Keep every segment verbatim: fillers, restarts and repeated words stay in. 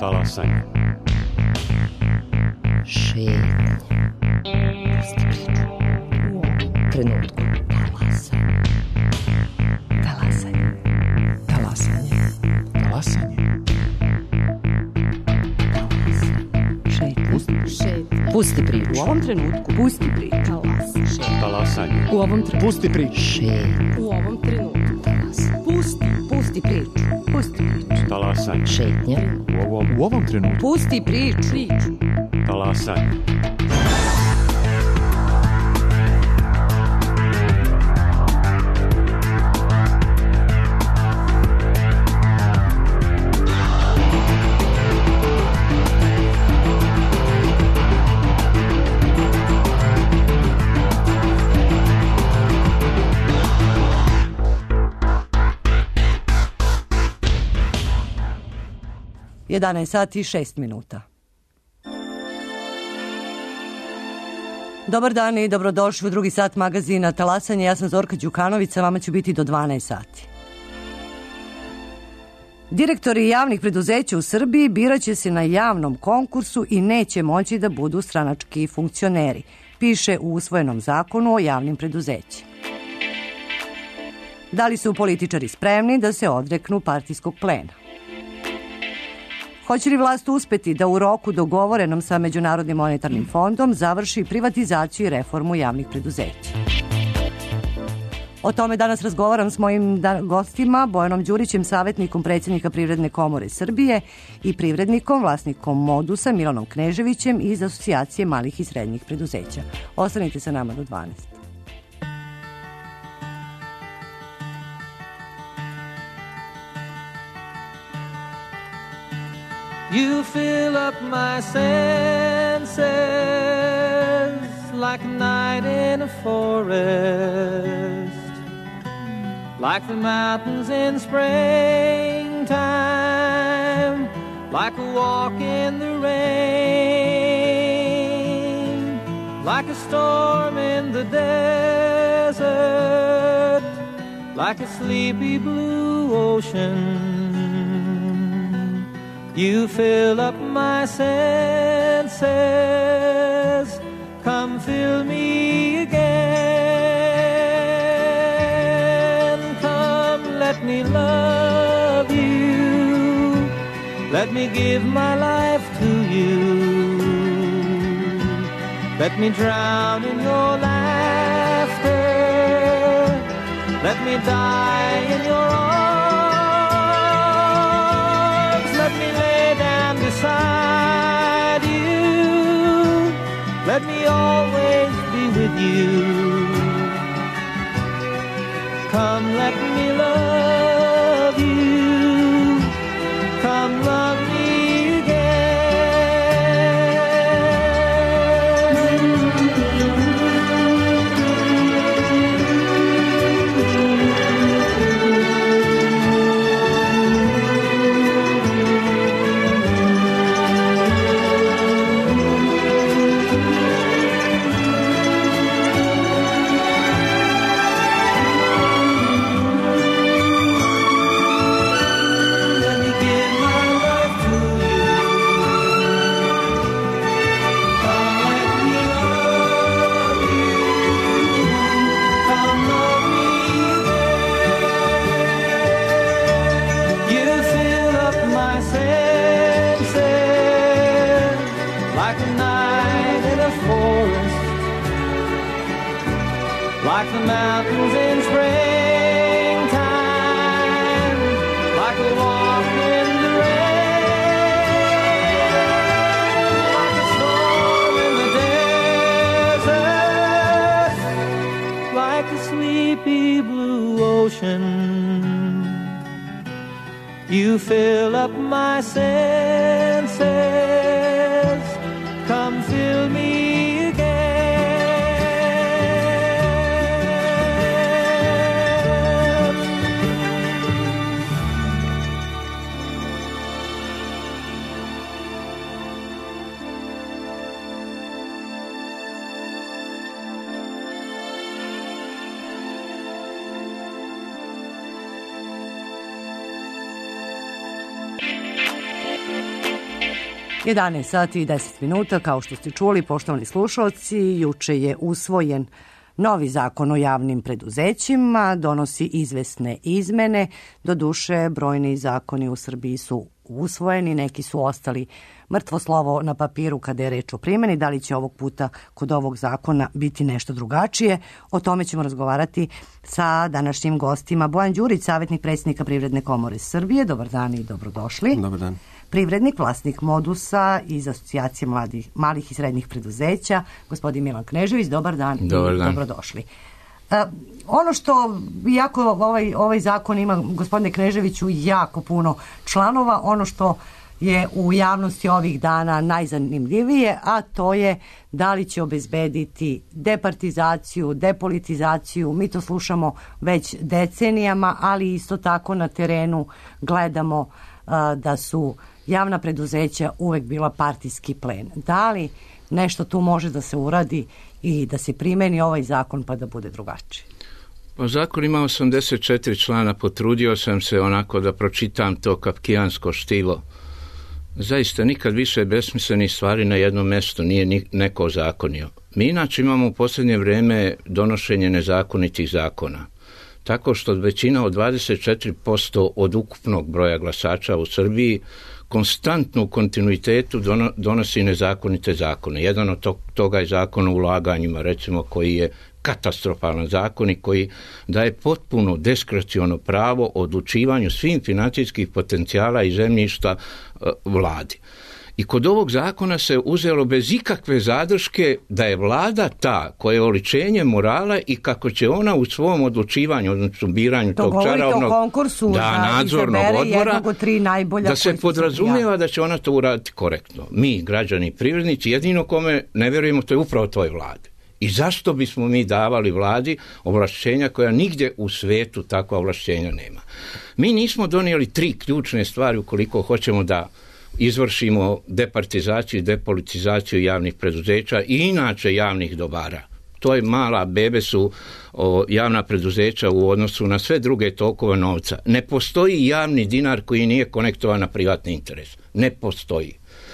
Talasanje. Šetnje. Pusti priču. U ovom trenutku. Talasanje. Talasanje. Talasanje. Talasanje. Šetnje. Šetnje. Pusti priču. U ovom trenutku. Pusti priču. Talasanje. Talasanje. U ovom trenutku. Pusti priču. Šetnje. U ovom trenutku. Talasanje. Pusti. Pusti priču. Pusti priču. Talasanje. Šetnje. U ovom, u ovom trenutku. Pusti priču. Priču. Talasanje. jedanaest sati i šest minuta. Dobar dan i dobrodošli u drugi sat magazina Talasanje. Ja sam Zorka Đukanović, sa vama ću biti do dvanaest sati. Direktori javnih preduzeća u Srbiji biraće se na javnom konkursu i neće moći da budu stranački funkcioneri, piše u usvojenom zakonu o javnim preduzećima. Da li su političari spremni da se odreknu partijskog plena? Hoće li vlast uspeti da u roku dogovorenom sa Međunarodnim monetarnim fondom završi privatizaciju i reformu javnih preduzeća? O tome danas razgovaram s mojim gostima, Bojanom Đurićem, savjetnikom predsjednika Privredne komore Srbije i privrednikom, vlasnikom Modusa, Milanom Kneževićem iz Asocijacije malih i srednjih preduzeća. Ostanite sa nama do dvanaest. You fill up my senses like a night in a forest, like the mountains in springtime, like a walk in the rain, like a storm in the desert, like a sleepy blue ocean. You fill up my senses, come fill me again. Come, let me love you, let me give my life to you. Let me drown in your laughter, let me die in your arms, let me lay down beside you, let me always be with you. Come, let me love you, come love me like the mountains in springtime, like a walk in the rain, like a storm in the desert, like a sleepy blue ocean. You fill up my senses, come fill me jedanaest sati i deset minuta, kao što ste čuli, poštovani slušalci, juče je usvojen novi zakon o javnim preduzećima, donosi izvesne izmene, doduše brojni zakoni u Srbiji su usvojeni, neki su ostali mrtvo slovo na papiru kada je reč o primjeni. Da li će ovog puta kod ovog zakona biti nešto drugačije? O tome ćemo razgovarati sa današnjim gostima. Bojan Đurić, savjetnik predsjednika Privredne komore Srbije. Dobar dan i dobrodošli. Dobar dan. Privrednik, vlasnik Modusa iz Asocijacije mladih, malih i srednjih preduzeća, gospodin Milan Knežević. Dobar dan, Dobar dan. i dobrodošli. Uh, ono što, iako ovaj, ovaj zakon ima, gospodine Kneževiću, jako puno članova, ono što je u javnosti ovih dana najzanimljivije, a to je da li će obezbediti departizaciju, depolitizaciju. Mi to slušamo već decenijama, ali isto tako na terenu gledamo uh, da su javna preduzeća uvek bila partijski plen. Da li nešto tu može da se uradi i da se primeni ovaj zakon pa da bude drugačiji? Pa zakon ima osamdeset četiri člana, potrudio sam se onako da pročitam to kafkijansko štivo. Zaista nikad više besmislenih stvari na jednom mjestu nije neko ozakonio. Mi inače imamo u posljednje vrijeme donošenje nezakonitih zakona. Tako što većina od dvadeset četiri posto od ukupnog broja glasača u Srbiji konstantno u kontinuitetu donosi nezakonite zakone. Jedan od toga je zakon o ulaganjima, recimo, koji je katastrofalan zakon i koji daje potpuno diskreciono pravo odlučivanju svim financijskih potencijala i zemljišta e, vladi. I kod ovog zakona se uzelo bez ikakve zadrške da je vlada ta koja je oličenje morala i kako će ona u svom odlučivanju, odnosno biranju to tog čarovnog konkursu da, nadzornog odbora, da se podrazumijeva da će ona to uraditi korektno. Mi, građani i privrednici, jedino kome ne vjerujemo, to je upravo toj vladi. I zašto bismo mi davali vladi ovlašćenja koja nigdje u svijetu takva ovlašćenja nema? Mi nismo donijeli tri ključne stvari ukoliko hoćemo da izvršimo departizaciju i depolitizaciju javnih preduzeća i inače javnih dobara. To je mala bebe su o, javna preduzeća u odnosu na sve druge tokove novca. Ne postoji javni dinar koji nije konektovan na privatni interes. Ne postoji.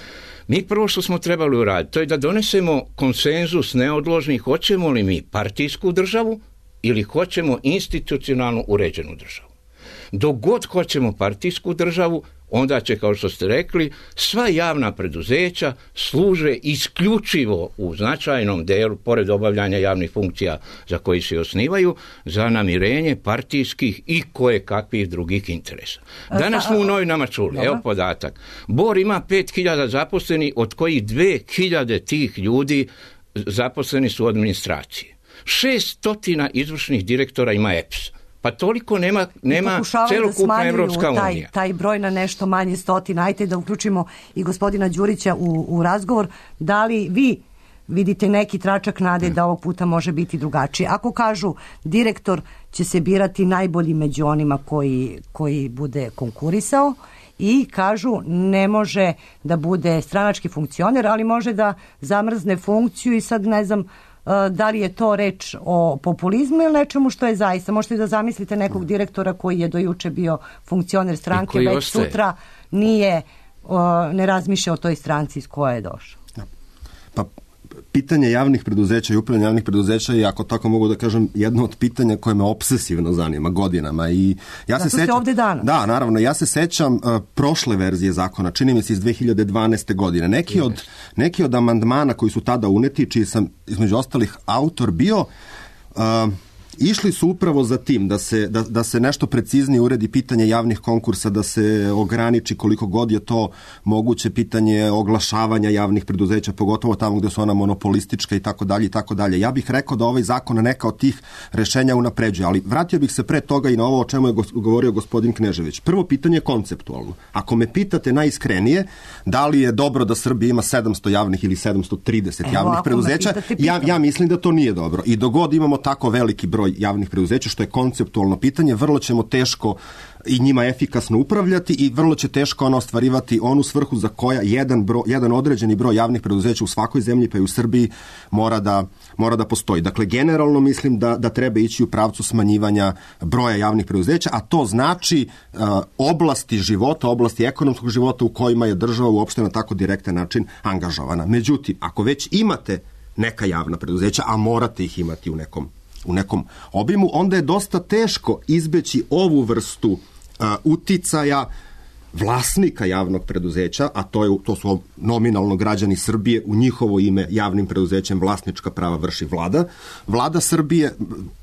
Mi prvo što smo trebali uraditi, to je da donesemo konsenzus neodložni, hoćemo li mi partijsku državu ili hoćemo institucionalno uređenu državu. Dok god hoćemo partijsku državu, onda će, kao što ste rekli, sva javna preduzeća služe isključivo u značajnom delu, pored obavljanja javnih funkcija za koji se osnivaju, za namirenje partijskih i koje kakvih drugih interesa. Danas smo u novinama čuli, evo podatak. Bor ima pet hiljada zaposlenih, od kojih dve hiljade tih ljudi zaposleni su u administraciji. šeststotina izvršnih direktora ima E P S. Pa toliko nema, nema celokupna Evropska unija. Taj, taj broj na nešto manje stotina. Ajte da uključimo i gospodina Đurića u, u razgovor. Da li vi vidite neki tračak nade da ovog puta može biti drugačije? Ako kažu direktor će se birati najbolji među onima koji, koji bude konkurisao, i kažu ne može da bude stranački funkcioner, ali može da zamrzne funkciju i sad ne znam da li je to reč o populizmu ili nečemu što je zaista. Možete da zamislite nekog direktora koji je do juče bio funkcioner stranke, već ostaje. Sutra nije, ne razmišlja o toj stranci iz koje je došao. Pa pitanje javnih preduzeća i upravljanja javnih preduzeća je, ako tako mogu da kažem, jedno od pitanja koje me obsesivno zanima godinama. I ja Zato se sećam, ovde danas. Da, naravno, ja se sećam uh, prošle verzije zakona, čini mi se iz dve hiljade dvanaeste. godine. Neki od, neki od amandmana koji su tada uneti, čiji sam između ostalih autor bio, uh, išli su upravo za tim da se, da, da se nešto preciznije uredi pitanje javnih konkursa, da se ograniči koliko god je to moguće pitanje oglašavanja javnih preduzeća, pogotovo tamo gdje su ona monopolistička i tako dalje i tako dalje. Ja bih rekao da ovaj zakon neka od tih rešenja unapređuje, ali vratio bih se pre toga i na ovo o čemu je govorio gospodin Knežević. Prvo pitanje je konceptualno. Ako me pitate najiskrenije, da li je dobro da Srbija ima sedamsto javnih ili sedamsto trideset Evo, javnih preduzeća, ja, ja mislim da to nije dobro. I dogod imamo tako veliki broj broj javnih preduzeća, što je konceptualno pitanje, vrlo ćemo teško i njima efikasno upravljati i vrlo će teško ono ostvarivati onu svrhu za koja jedan, bro, jedan određeni broj javnih preduzeća u svakoj zemlji, pa i u Srbiji, mora da, mora da postoji. Dakle, generalno mislim da, da treba ići u pravcu smanjivanja broja javnih preduzeća, a to znači uh, oblasti života, oblasti ekonomskog života u kojima je država uopšte na tako direktan način angažovana. Međutim, ako već imate neka javna preduzeća, a morate ih imati u nekom, u nekom obimu, onda je dosta teško izbeći ovu vrstu uh, uticaja vlasnika javnog preduzeća, a to, je, to su nominalno građani Srbije, u njihovo ime javnim preduzećem vlasnička prava vrši vlada. Vlada Srbije,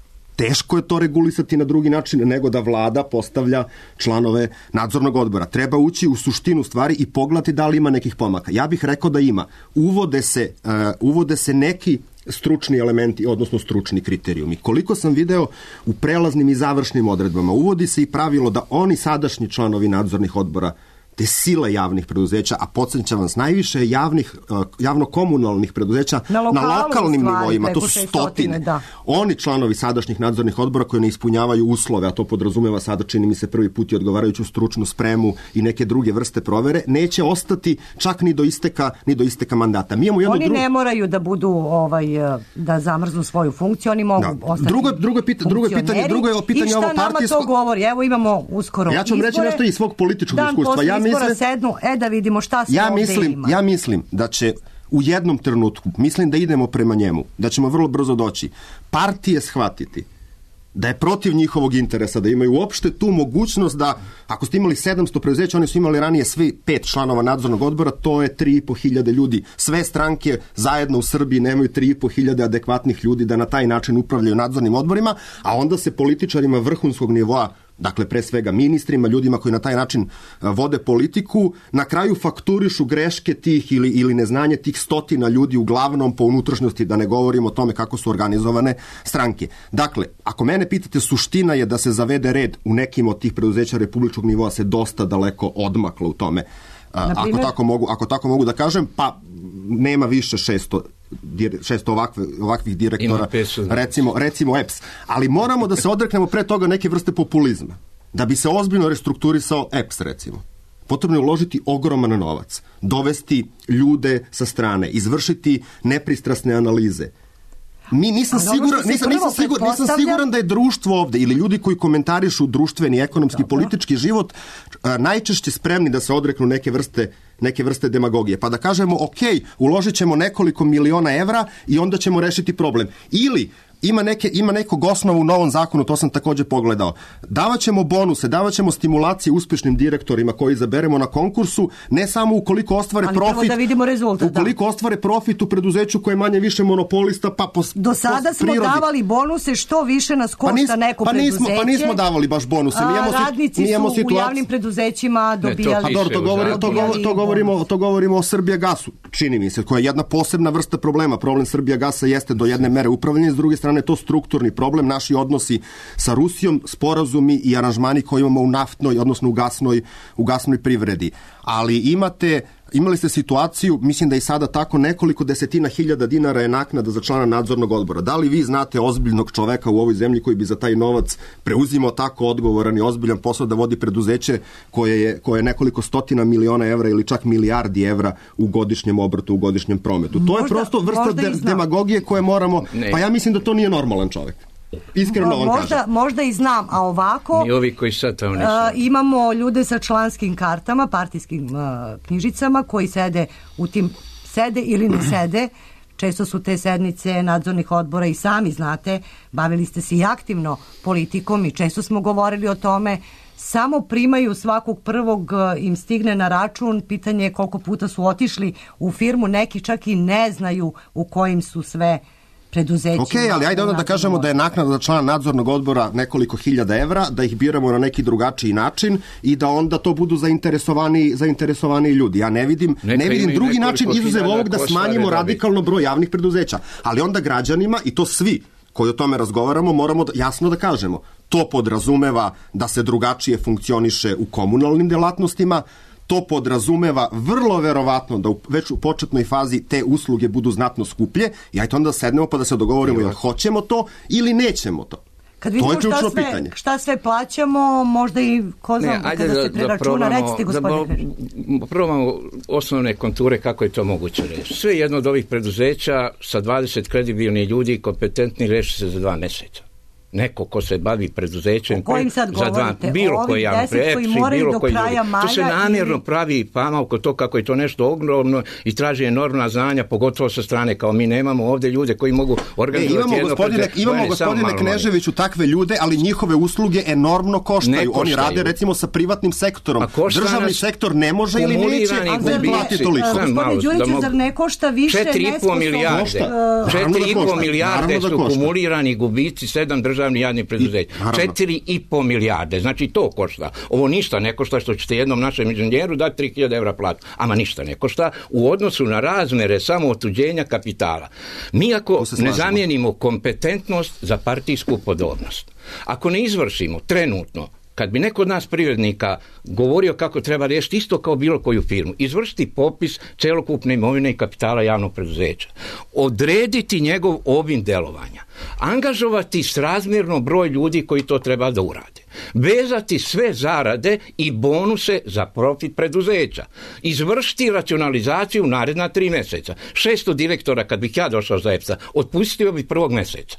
teško je to regulisati na drugi način nego da vlada postavlja članove nadzornog odbora. Treba ući u suštinu stvari i pogledati da li ima nekih pomaka. Ja bih rekao da ima. Uvode se, uh, uvode se neki stručni elementi, odnosno stručni kriterijumi. Koliko sam video u prelaznim i završnim odredbama, uvodi se i pravilo da oni sadašnji članovi nadzornih odbora te sile javnih preduzeća, a podsjećam vas, najviše javnih, javno-komunalnih preduzeća na, lokalu, na lokalnim stvari, nivoima, to su stotine. Da. Oni članovi sadašnjih nadzornih odbora koji ne ispunjavaju uslove, a to podrazumeva sada, čini mi se, prvi put i odgovarajuću stručnu spremu i neke druge vrste provere, neće ostati čak ni do isteka, ni do isteka mandata. Mi imamo jednu oni drugu... ne moraju da budu ovaj, da zamrznu svoju funkciju, oni mogu da. ostati drugo, drugo, pita, drugo pitanje, drugo je pitanje ovo partijsko... I šta nama to govori? Evo imamo uskoro ja ću vam reći nešto iz svog političkog iskustva. Ja mislim, sednu, e da vidimo šta se ja ovdje mislim, ima. Ja mislim da će u jednom trenutku, mislim da idemo prema njemu, da ćemo vrlo brzo doći, partije shvatiti da je protiv njihovog interesa, da imaju uopšte tu mogućnost da, ako ste imali sedamsto preduzeća, oni su imali ranije svi pet članova nadzornog odbora, to je tri i po hiljade ljudi. Sve stranke zajedno u Srbiji nemaju tri i po hiljade adekvatnih ljudi da na taj način upravljaju nadzornim odborima, a onda se političarima vrhunskog nivoa, dakle pre svega ministrima, ljudima koji na taj način vode politiku, na kraju fakturišu greške tih ili, ili neznanje tih stotina ljudi, uglavnom po unutrašnjosti, da ne govorimo o tome kako su organizovane stranke. Dakle, ako mene pitate, suština je da se zavede red u nekim od tih preduzeća republičkog nivoa se dosta daleko odmaklo u tome. Ako tako mogu, ako tako mogu da kažem, pa nema više šesto šesto ovakve, ovakvih direktora, recimo, recimo E P S. Ali moramo da se odreknemo pre toga neke vrste populizma. Da bi se ozbiljno restrukturisao E P S, recimo. Potrebno je uložiti ogroman novac, dovesti ljude sa strane, izvršiti nepristrasne analize. Mi nisam siguran, nisam, nisam, sigur, nisam siguran da je društvo ovde ili ljudi koji komentarišu društveni, ekonomski, dobro, politički život a, najčešće spremni da se odreknu neke vrste neke vrste demagogije. Pa da kažemo, ok, uložit ćemo nekoliko miliona evra i onda ćemo rešiti problem. Ili Ima, neke, ima nekog osnovu u novom zakonu, to sam također pogledao. Davaćemo bonuse, davaćemo stimulacije uspješnim direktorima koji izaberemo na konkursu, ne samo ukoliko ostvare ali profit, da vidimo rezultat, ukoliko da. ostvare profit u preduzeću koje je manje više monopolista, pa po, do sada po smo prirodi. davali bonuse što više nas košta pa nis, neko pa nismo, preduzeće. Pa nismo davali baš bonuse. Mi imamo, radnici mi imamo su situaci... u javnim preduzećima dobijali... Ne, to, dobro, to, govori, to, govori, to, govorimo, to govorimo o Srbijagasu, čini mi se, koja je jedna posebna vrsta problema. Problem Srbijagasa jeste do jedne mere upravljanje, s druge strane to strukturni problem, naši odnosi sa Rusijom, sporazumi i aranžmani koji imamo u naftnoj, odnosno u gasnoj, u gasnoj privredi. Ali imate, imali ste situaciju, mislim da i sada tako, nekoliko desetina hiljada dinara je naknada za člana nadzornog odbora. Da li vi znate ozbiljnog čoveka u ovoj zemlji koji bi za taj novac preuzimao tako odgovoran i ozbiljan posao da vodi preduzeće koje je, koje je nekoliko stotina miliona evra ili čak milijardi evra u godišnjem obrtu, u godišnjem prometu? To možda, je prosto vrsta de, demagogije koje moramo... Ne. Pa ja mislim da to nije normalan čovek. Iskreno vam možda, kažem. Možda i znam, a ovako ni ovi koji sad tamo nisu. Uh, imamo ljude sa članskim kartama, partijskim uh, knjižicama koji sede u tim, sede ili ne sede. Često su te sednice nadzornih odbora i sami znate, bavili ste se i aktivno politikom i često smo govorili o tome, samo primaju svakog prvog, im stigne na račun, pitanje je koliko puta su otišli u firmu, neki čak i ne znaju u kojim su sve preduzećima. Ok, ali ajde onda da kažemo da je naknada za člana nadzornog odbora nekoliko hiljada evra, da ih biramo na neki drugačiji način i da onda to budu zainteresovani, zainteresovani ljudi. Ja ne vidim, ne vidim drugi način izuzev ovog da smanjimo radikalno broj javnih preduzeća. Ali onda građanima, i to svi koji o tome razgovaramo, moramo da, jasno da kažemo. To podrazumeva da se drugačije funkcioniše u komunalnim delatnostima, to podrazumeva vrlo verovatno da u, već u početnoj fazi te usluge budu znatno skuplje i ajde onda sednemo pa da se dogovorimo jel hoćemo to ili nećemo to. Kad vidimo šta sve, pitanje. šta sve plaćamo, možda i ko znam, kada da, se preračuna, da recite gospodine. Da probamo osnovne konture kako je to moguće reći. Sve jedno od ovih preduzeća sa dvadeset kredibilnih ljudi i kompetentni reši se za dva mjeseca. Neko ko se bavi preduzećem kojim sad za dva, bilo koji javno koji moraju bilo do koji kraja ljudi. To se namjerno ili... pravi fama oko to kako je to nešto ogromno i traži enormna znanja, pogotovo sa strane kao mi nemamo ovdje ljude koji mogu organizovati e, imamo jedno gospodine, preduzeće. Imamo gospodine Kneževiću takve ljude, ali njihove usluge enormno koštaju. Oni rade recimo sa privatnim sektorom. Državni sektor ne može ili neće platiti toliko. Gospodine Đuriću, zar ne košta više četiri i po milijarde četiri i po milijarde su kumulirani gubici sedam državnih javnih preduzeća. četiri i po milijarde, znači to košta. Ovo ništa ne košta što ćete jednom našem inženjeru dati tri hiljade evra platu, ama ništa ne košta u odnosu na razmere samo otuđenja kapitala. Mi ako ne zamijenimo kompetentnost za partijsku podobnost, ako ne izvršimo trenutno, kad bi neko od nas privrednika govorio kako treba riješiti isto kao bilo koju firmu, izvršiti popis celokupne imovine i kapitala javnog preduzeća, odrediti njegov obim delovanja, angažovati srazmjerno broj ljudi koji to treba da urade, vezati sve zarade i bonuse za profit preduzeća, izvršiti racionalizaciju naredna tri mjeseca. šesto direktora kad bih ja došao za E P S-a, otpustio bi prvog mjeseca.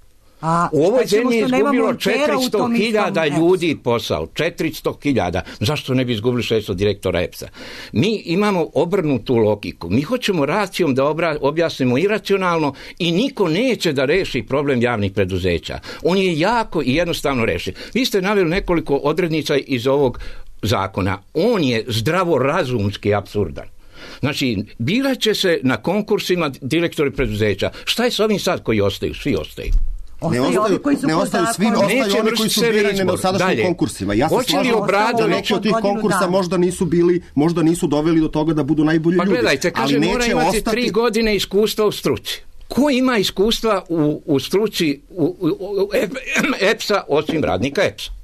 A, u ovoj zemlji je izgubilo četiristo hiljada ljudi posao. četiristo hiljada. Zašto ne bi izgubili šesto direktora E P S-a? Mi imamo obrnutu logiku. Mi hoćemo racijom da obra, objasnimo iracionalno i niko neće da reši problem javnih preduzeća. On je jako i jednostavno reši. Vi ste naveli nekoliko odrednica iz ovog zakona. On je zdravorazumski apsurdan. Znači, birat će se na konkursima direktori preduzeća. Šta je s ovim sad koji ostaju? Svi ostaju. Ne ostaju, ne ostaju svi, ostaju oni koji su birani na dosadašnjim konkursima. Ja se slažem da neki od tih konkursa možda nisu bili, možda nisu doveli do toga da budu najbolji ljudi. Pa gledajte, kaže, mora imati ostati... tri godine iskustva u struci. Ko ima iskustva u, u struci u, u, u E P S-a osim radnika E P S-a?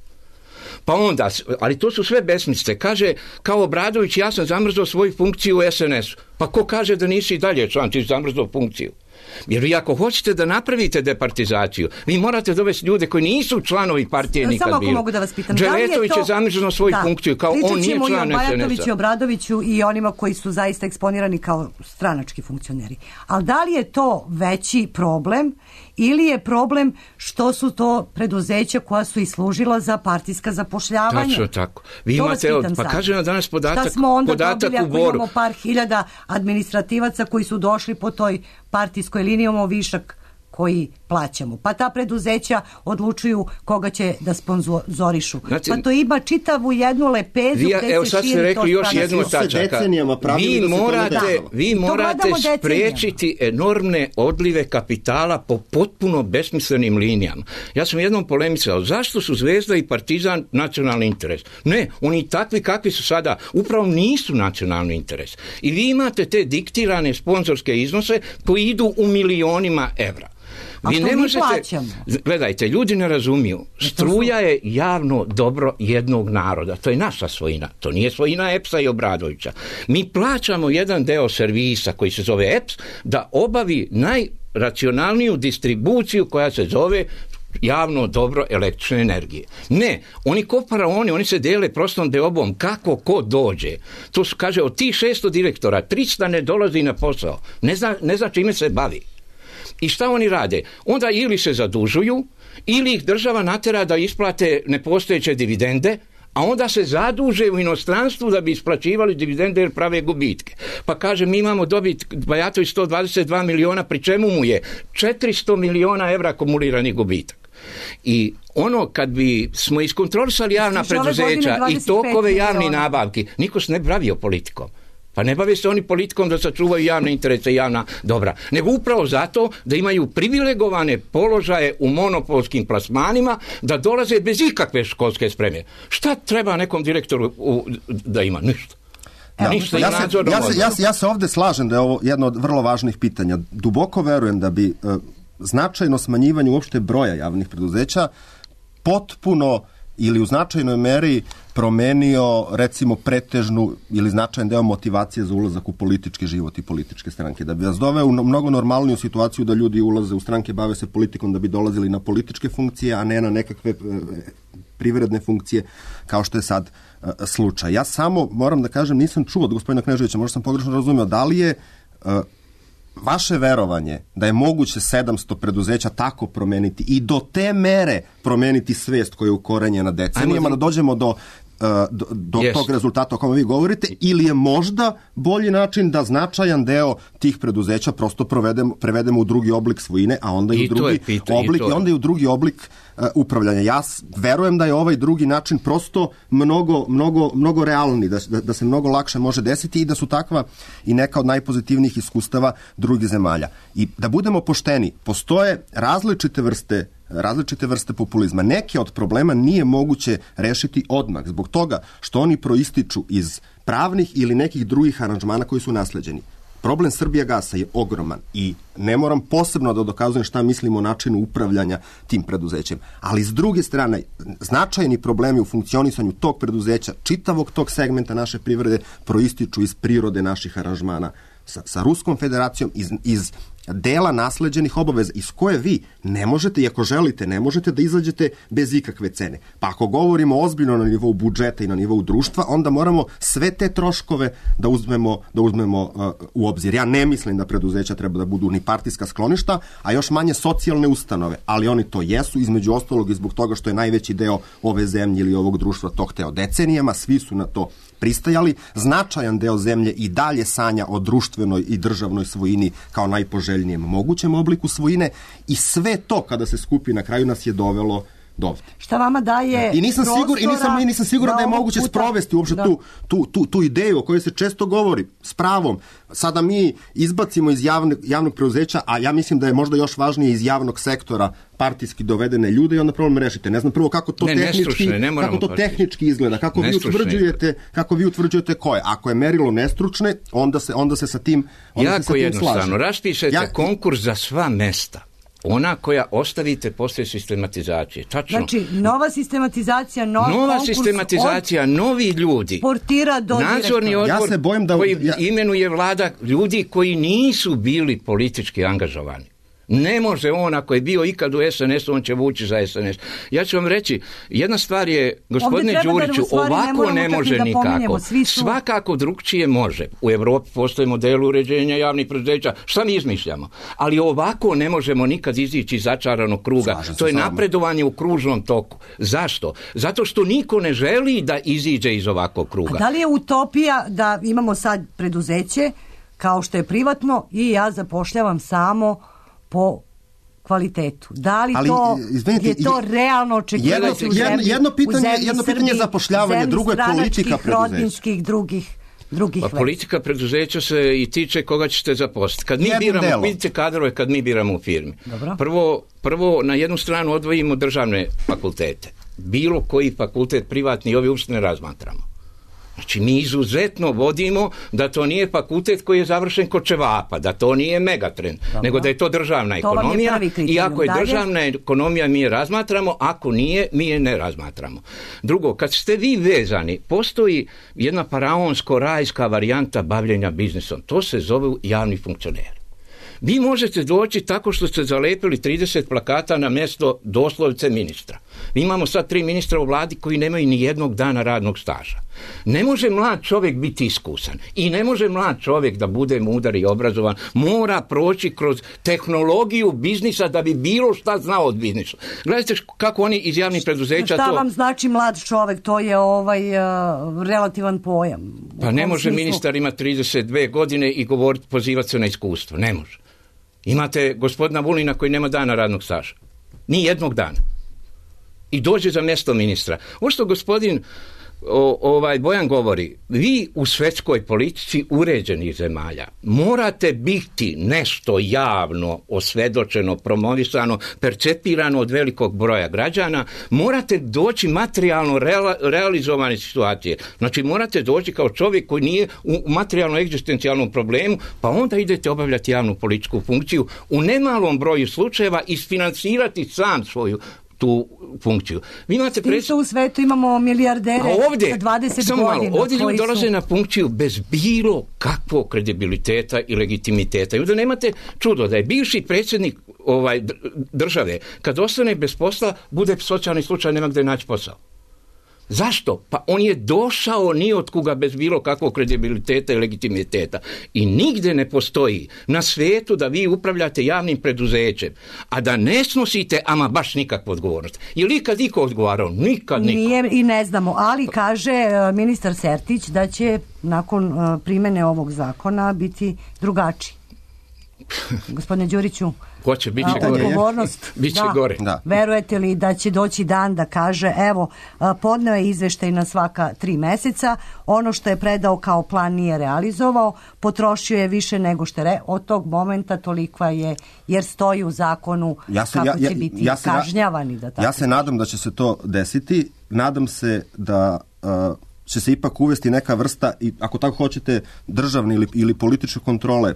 Pa onda, ali to su sve besmislice. Kaže, kao Obradović, ja sam zamrzao svoju funkciju u S N S-u. Pa ko kaže da nisi i dalje član, ti zamrzao funkciju? Jer vi ako hoćete da napravite departizaciju, vi morate dovesti ljude koji nisu članovi partije nikad bili. Samo ako mogu da vas pitam. Dželetović je zamrzao svoju da, funkciju kao on nije član S N S-a. Pričat ćemo i o Bajatoviću i Obradoviću i onima koji su zaista eksponirani kao stranački funkcioneri. Ali da li je to veći problem ili je problem što su to preduzeća koja su i služila za partijska zapošljavanja? Tačno tako. Vi to imate, evo, pa kažem na danas podatak, šta smo onda podatak dobili ako u Boru. Imamo par hiljada administrativaca koji su došli po toj partijskoj liniji, imamo višak koji plaćamo. Pa ta preduzeća odlučuju koga će da sponzorišu. Znači, pa to ima čitavu jednu lepezu vi, gde evo, se sad ste rekli još jednu tačaka. Vi morate, vi morate spriječiti enormne odlive kapitala po potpuno besmislenim linijama. Ja sam jednom polemisao, zašto su Zvezda i Partizan nacionalni interes? Ne, oni takvi kakvi su sada upravo nisu nacionalni interes. I vi imate te diktirane sponzorske iznose koji idu u milionima evra. Vi ne možete, gledajte, ljudi ne razumiju. Struja je javno dobro jednog naroda. To je naša svojina. To nije svojina E P S-a i Obradovića. Mi plaćamo jedan deo servisa koji se zove E P S da obavi najracionalniju distribuciju koja se zove javno dobro električne energije. Ne, oni ko faraoni, oni se dele prostom deobom kako ko dođe. To su, kaže, od tih šesto direktora tristo ne dolazi na posao. Ne zna, ne zna čime se bavi. I šta oni rade? Onda ili se zadužuju, ili ih država natera da isplate nepostojeće dividende, a onda se zaduže u inostranstvu da bi isplaćivali dividende jer prave gubitke. Pa kaže, mi imamo dobit Bajatović sto dvadeset dva miliona, pri čemu mu je četiristo miliona evra akumulirani gubitak. I ono kad bi smo iskontrolisali javna preduzeća i tokove javnih nabavki, niko se ne bi bavio politikom. Pa ne bave se oni politikom da sačuvaju javne interese i javna dobra, nego upravo zato da imaju privilegovane položaje u monopolskim plasmanima, da dolaze bez ikakve školske spreme. Šta treba nekom direktoru u, da ima? Ništa. Evo, Ništa ja, se, ja, se, ja, se, ja se ovdje slažem da je ovo jedno od vrlo važnih pitanja. Duboko verujem da bi e, značajno smanjivanje uopšte broja javnih preduzeća potpuno ili u značajnoj meri promenio, recimo, pretežnu ili značajan deo motivacije za ulazak u politički život i političke stranke? Da bi vas doveo u mnogo normalniju situaciju da ljudi ulaze u stranke, bave se politikom da bi dolazili na političke funkcije, a ne na nekakve privredne funkcije, kao što je sad uh, slučaj. Ja samo, moram da kažem, nisam čuo od gospodina Kneževića, možda sam pogrešno razumio, da li je uh, vaše verovanje da je moguće sedamsto preduzeća tako promeniti i do te mere promeniti svest koja je ukorenjena decenijama, da dođemo do do, do yes. tog rezultata o kome vi govorite, ili je možda bolji način da značajan deo tih preduzeća prosto provedemo, prevedemo u drugi oblik svojine, a onda i, I u drugi pita, oblik i, i onda i u drugi oblik uh, upravljanja. Ja verujem da je ovaj drugi način prosto mnogo, mnogo, mnogo realni, da, da, da se mnogo lakše može desiti i da su takva i neka od najpozitivnijih iskustava drugih zemalja. I da budemo pošteni, postoje različite vrste različite vrste populizma. Neke od problema nije moguće rešiti odmah, zbog toga što oni proističu iz pravnih ili nekih drugih aranžmana koji su nasleđeni. Problem Srbijagasa je ogroman i ne moram posebno da dokazujem šta mislim o načinu upravljanja tim preduzećem. Ali s druge strane, značajni problemi u funkcionisanju tog preduzeća, čitavog tog segmenta naše privrede, proističu iz prirode naših aranžmana sa, sa Ruskom federacijom, iz, iz dela nasleđenih obaveza iz koje vi ne možete, i ako želite, ne možete da izađete bez ikakve cene. Pa ako govorimo ozbiljno na nivou budžeta i na nivou društva, onda moramo sve te troškove da uzmemo, da uzmemo uh, u obzir. Ja ne mislim da preduzeća treba da budu ni partijska skloništa, a još manje socijalne ustanove, ali oni to jesu, između ostalog i zbog toga što je najveći deo ove zemlje ili ovog društva to hteo decenijama, svi su na to pristajali. Značajan deo zemlje i dalje sanja o društvenoj i državnoj svojini kao najpoželjnijem mogućem obliku svojine i sve to kada se skupi na kraju nas je dovelo do ovde. Šta vama daje I nisam sigur, i nisam, i nisam siguran da, da je moguće puta sprovesti uopšte tu, tu, tu, tu ideju o kojoj se često govori s pravom. Sada mi izbacimo iz javne, javnog preuzeća, a ja mislim da je možda još važnije iz javnog sektora partijski dovedene ljude i onda problem rešite. Ne znam prvo kako to ne, tehnički ne kako to tehnički izgleda, kako vi utvrđujete, kako vi utvrđujete ko je. Ako je merilo nestručne, onda se onda se sa tim onda jako se sa tim jednostavno raspišete ja, konkurs za sva mesta. Ona koja ostavite posle sistematizacije. Tačno. Znači, nova sistematizacija, nov nova konkurs sistematizacija, novi ljudi. Portira do nadzorni odbor ja se bojim da koji ja... imenuje vlada ljudi koji nisu bili politički angažovani. Ne može on, ako je bio ikad u es en esu, on će vući za es en es. Ja ću vam reći, jedna stvar je, gospodine Đuriću, ovako ne, ne može da nikako. Su... Svakako drugčije može. U Evropi postoje model uređenja javnih preduzeća. Šta mi izmišljamo? Ali ovako ne možemo nikad izići iz začaranog kruga. Slažem to je napredovanje u kružnom toku. Zašto? Zato što niko ne želi da iziđe iz ovakvog kruga. A da li je utopija da imamo sad preduzeće kao što je privatno i ja zapošljavam samo po kvalitetu. Da li ali, to izvinite, je to realno očekivati jedno, u zemlji, jedno pitanje, jedno pitanje je zapošljavanje, drugo je politika preduzeća. drugih drugih pa politika preduzeća se i tiče koga ćete zaposliti. Kad mi Jedno biramo, delo. vidite kadrove kad mi biramo u firmi. Prvo, prvo na jednu stranu odvojimo državne fakultete. Bilo koji fakultet privatni ovi uopšte ne razmatramo. Znači, mi izuzetno vodimo da to nije fakultet koji je završen kod Čevapa, da to nije Megatrend, Dobro. nego da je to državna to ekonomija i ako je dalje. državna ekonomija mi je razmatramo, ako nije, mi je ne razmatramo. Drugo, kad ste vi vezani, postoji jedna faraonsko-rajska varijanta bavljenja biznisom. To se zove javni funkcioner. Vi možete doći tako što ste zalepili trideset plakata na mjesto doslovce ministra. Mi imamo sad tri ministra u vladi koji nemaju ni jednog dana radnog staža. Ne može mlad čovjek biti iskusan i ne može mlad čovjek da bude mudar i obrazovan. Mora proći kroz tehnologiju biznisa da bi bilo šta znao od biznisa. Gledajte kako oni iz javnih preduzeća šta to... Šta vam znači mlad čovjek? To je ovaj uh, relativan pojam. Pa ne može smislu... ministar imati trideset dvije godine i govoriti, pozivati se na iskustvo. Ne može. Imate gospodina Vulina koji nema dana radnog staža. Ni jednog dana. I dođe za mjesto ministra. Ovo što gospodin o, ovaj Bojan govori, vi u svjetskoj politici uređenih zemalja morate biti nešto javno osvedočeno, promovisano, percepirano od velikog broja građana, morate doći materijalno reala, realizovane situacije. Znači morate doći kao čovjek koji nije u materijalno egzistencijalnom problemu, pa onda idete obavljati javnu političku funkciju u nemalom broju slučajeva, isfinansirati sam svoju tu funkciju. Vi imate pres... u svetu imamo milijardere ovdje, za dvadeset samo godina. Malo, ovdje ljudi dolaze su... na funkciju bez bilo kakvog kredibiliteta i legitimiteta. I onda nemate čudo da je bivši predsjednik ovaj, države, kad ostane bez posla, bude socijalni slučaj, nema gdje naći posao. Zašto? Pa on je došao ni od kuga bez bilo kakvog kredibiliteta i legitimiteta. I nigdje ne postoji na svijetu da vi upravljate javnim preduzećem, a da ne snosite ama baš nikakvu odgovornost. Je li ikad niko odgovarao? Nikad niko. Nije i ne znamo, ali kaže ministar Sertić da će nakon primjene ovog zakona biti drugačiji. Gospodine Đuriću, hoće, bit će gore. Odgovornost. Bit će da. gore. Da. Verujete li da će doći dan da kaže, evo, podneo je izveštaj na svaka tri meseca, ono što je predao kao plan nije realizovao, potrošio je više nego što je re... od tog momenta tolikva je, jer stoji u zakonu ja se, kako ja, će biti ja se, kažnjavani. Da tako ja se nadam da će se to desiti, nadam se da uh, će se ipak uvesti neka vrsta, i ako tako hoćete, državne ili, ili političke kontrole.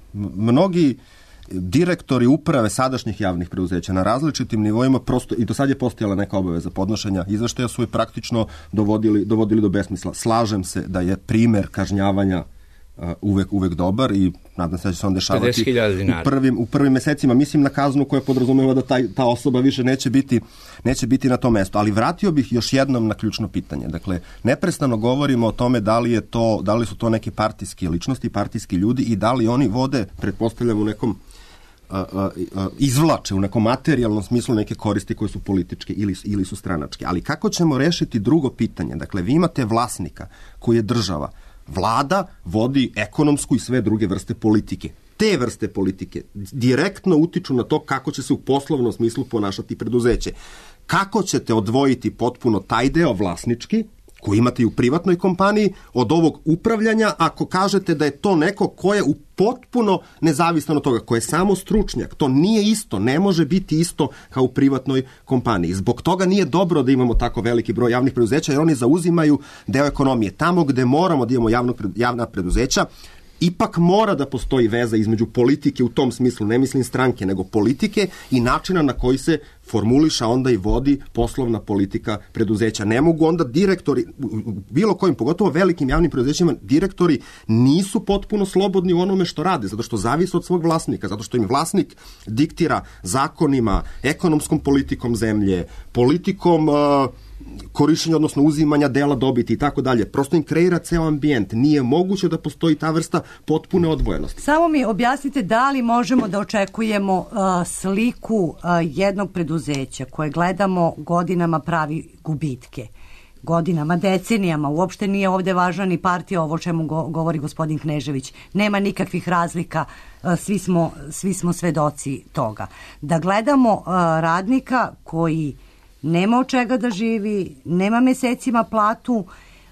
Mnogi direktori uprave sadašnjih javnih preduzeća na različitim nivoima prosto, i do sad je postojala neka obaveza podnošenja izveštaja, su i praktično dovodili, dovodili do besmisla. Slažem se da je primer kažnjavanja uh, uvek, uvek dobar i nadam se da će se on dešavati u prvim, u prvim mesecima. Mislim na kaznu koja podrazumeva da taj, ta osoba više neće biti, neće biti na tom mestu. Ali vratio bih još jednom na ključno pitanje. Dakle, neprestano govorimo o tome da li, je to, da li su to neke partijske ličnosti, partijski ljudi i da li oni vode, pretpostavljam, u nekom A, a, a, izvlače u nekom materijalnom smislu neke koristi koje su političke ili, ili su stranačke. Ali kako ćemo rešiti drugo pitanje? Dakle, vi imate vlasnika koji je država. Vlada vodi ekonomsku i sve druge vrste politike. Te vrste politike direktno utiču na to kako će se u poslovnom smislu ponašati preduzeće. Kako ćete odvojiti potpuno taj deo vlasnički, koji imate i u privatnoj kompaniji, od ovog upravljanja, ako kažete da je to neko ko je u potpuno nezavisno od toga, ko je samo stručnjak. To nije isto, ne može biti isto kao u privatnoj kompaniji. Zbog toga nije dobro da imamo tako veliki broj javnih preduzeća, jer oni zauzimaju deo ekonomije. Tamo gde moramo da imamo javno, javna preduzeća, ipak mora da postoji veza između politike u tom smislu, ne mislim stranke, nego politike i načina na koji se formuliša onda i vodi poslovna politika preduzeća. Ne mogu onda direktori, u bilo kojim, pogotovo velikim javnim preduzećima, direktori nisu potpuno slobodni u onome što rade, zato što zavise od svog vlasnika, zato što im vlasnik diktira zakonima, ekonomskom politikom zemlje, politikom uh, korišćenja, odnosno uzimanja dela dobiti i tako dalje. Prosto im kreira ceo ambijent. Nije moguće da postoji ta vrsta potpune odvojenosti. Samo mi objasnite da li možemo da očekujemo uh, sliku uh, jednog preduzeća koje gledamo godinama pravi gubitke. Godinama, decenijama, uopšte nije ovde važna ni partija, ovo čemu go, govori gospodin Knežević. Nema nikakvih razlika, uh, svi smo, svi smo svedoci toga. Da gledamo uh, radnika koji nema od čega da živi, nema mesecima platu,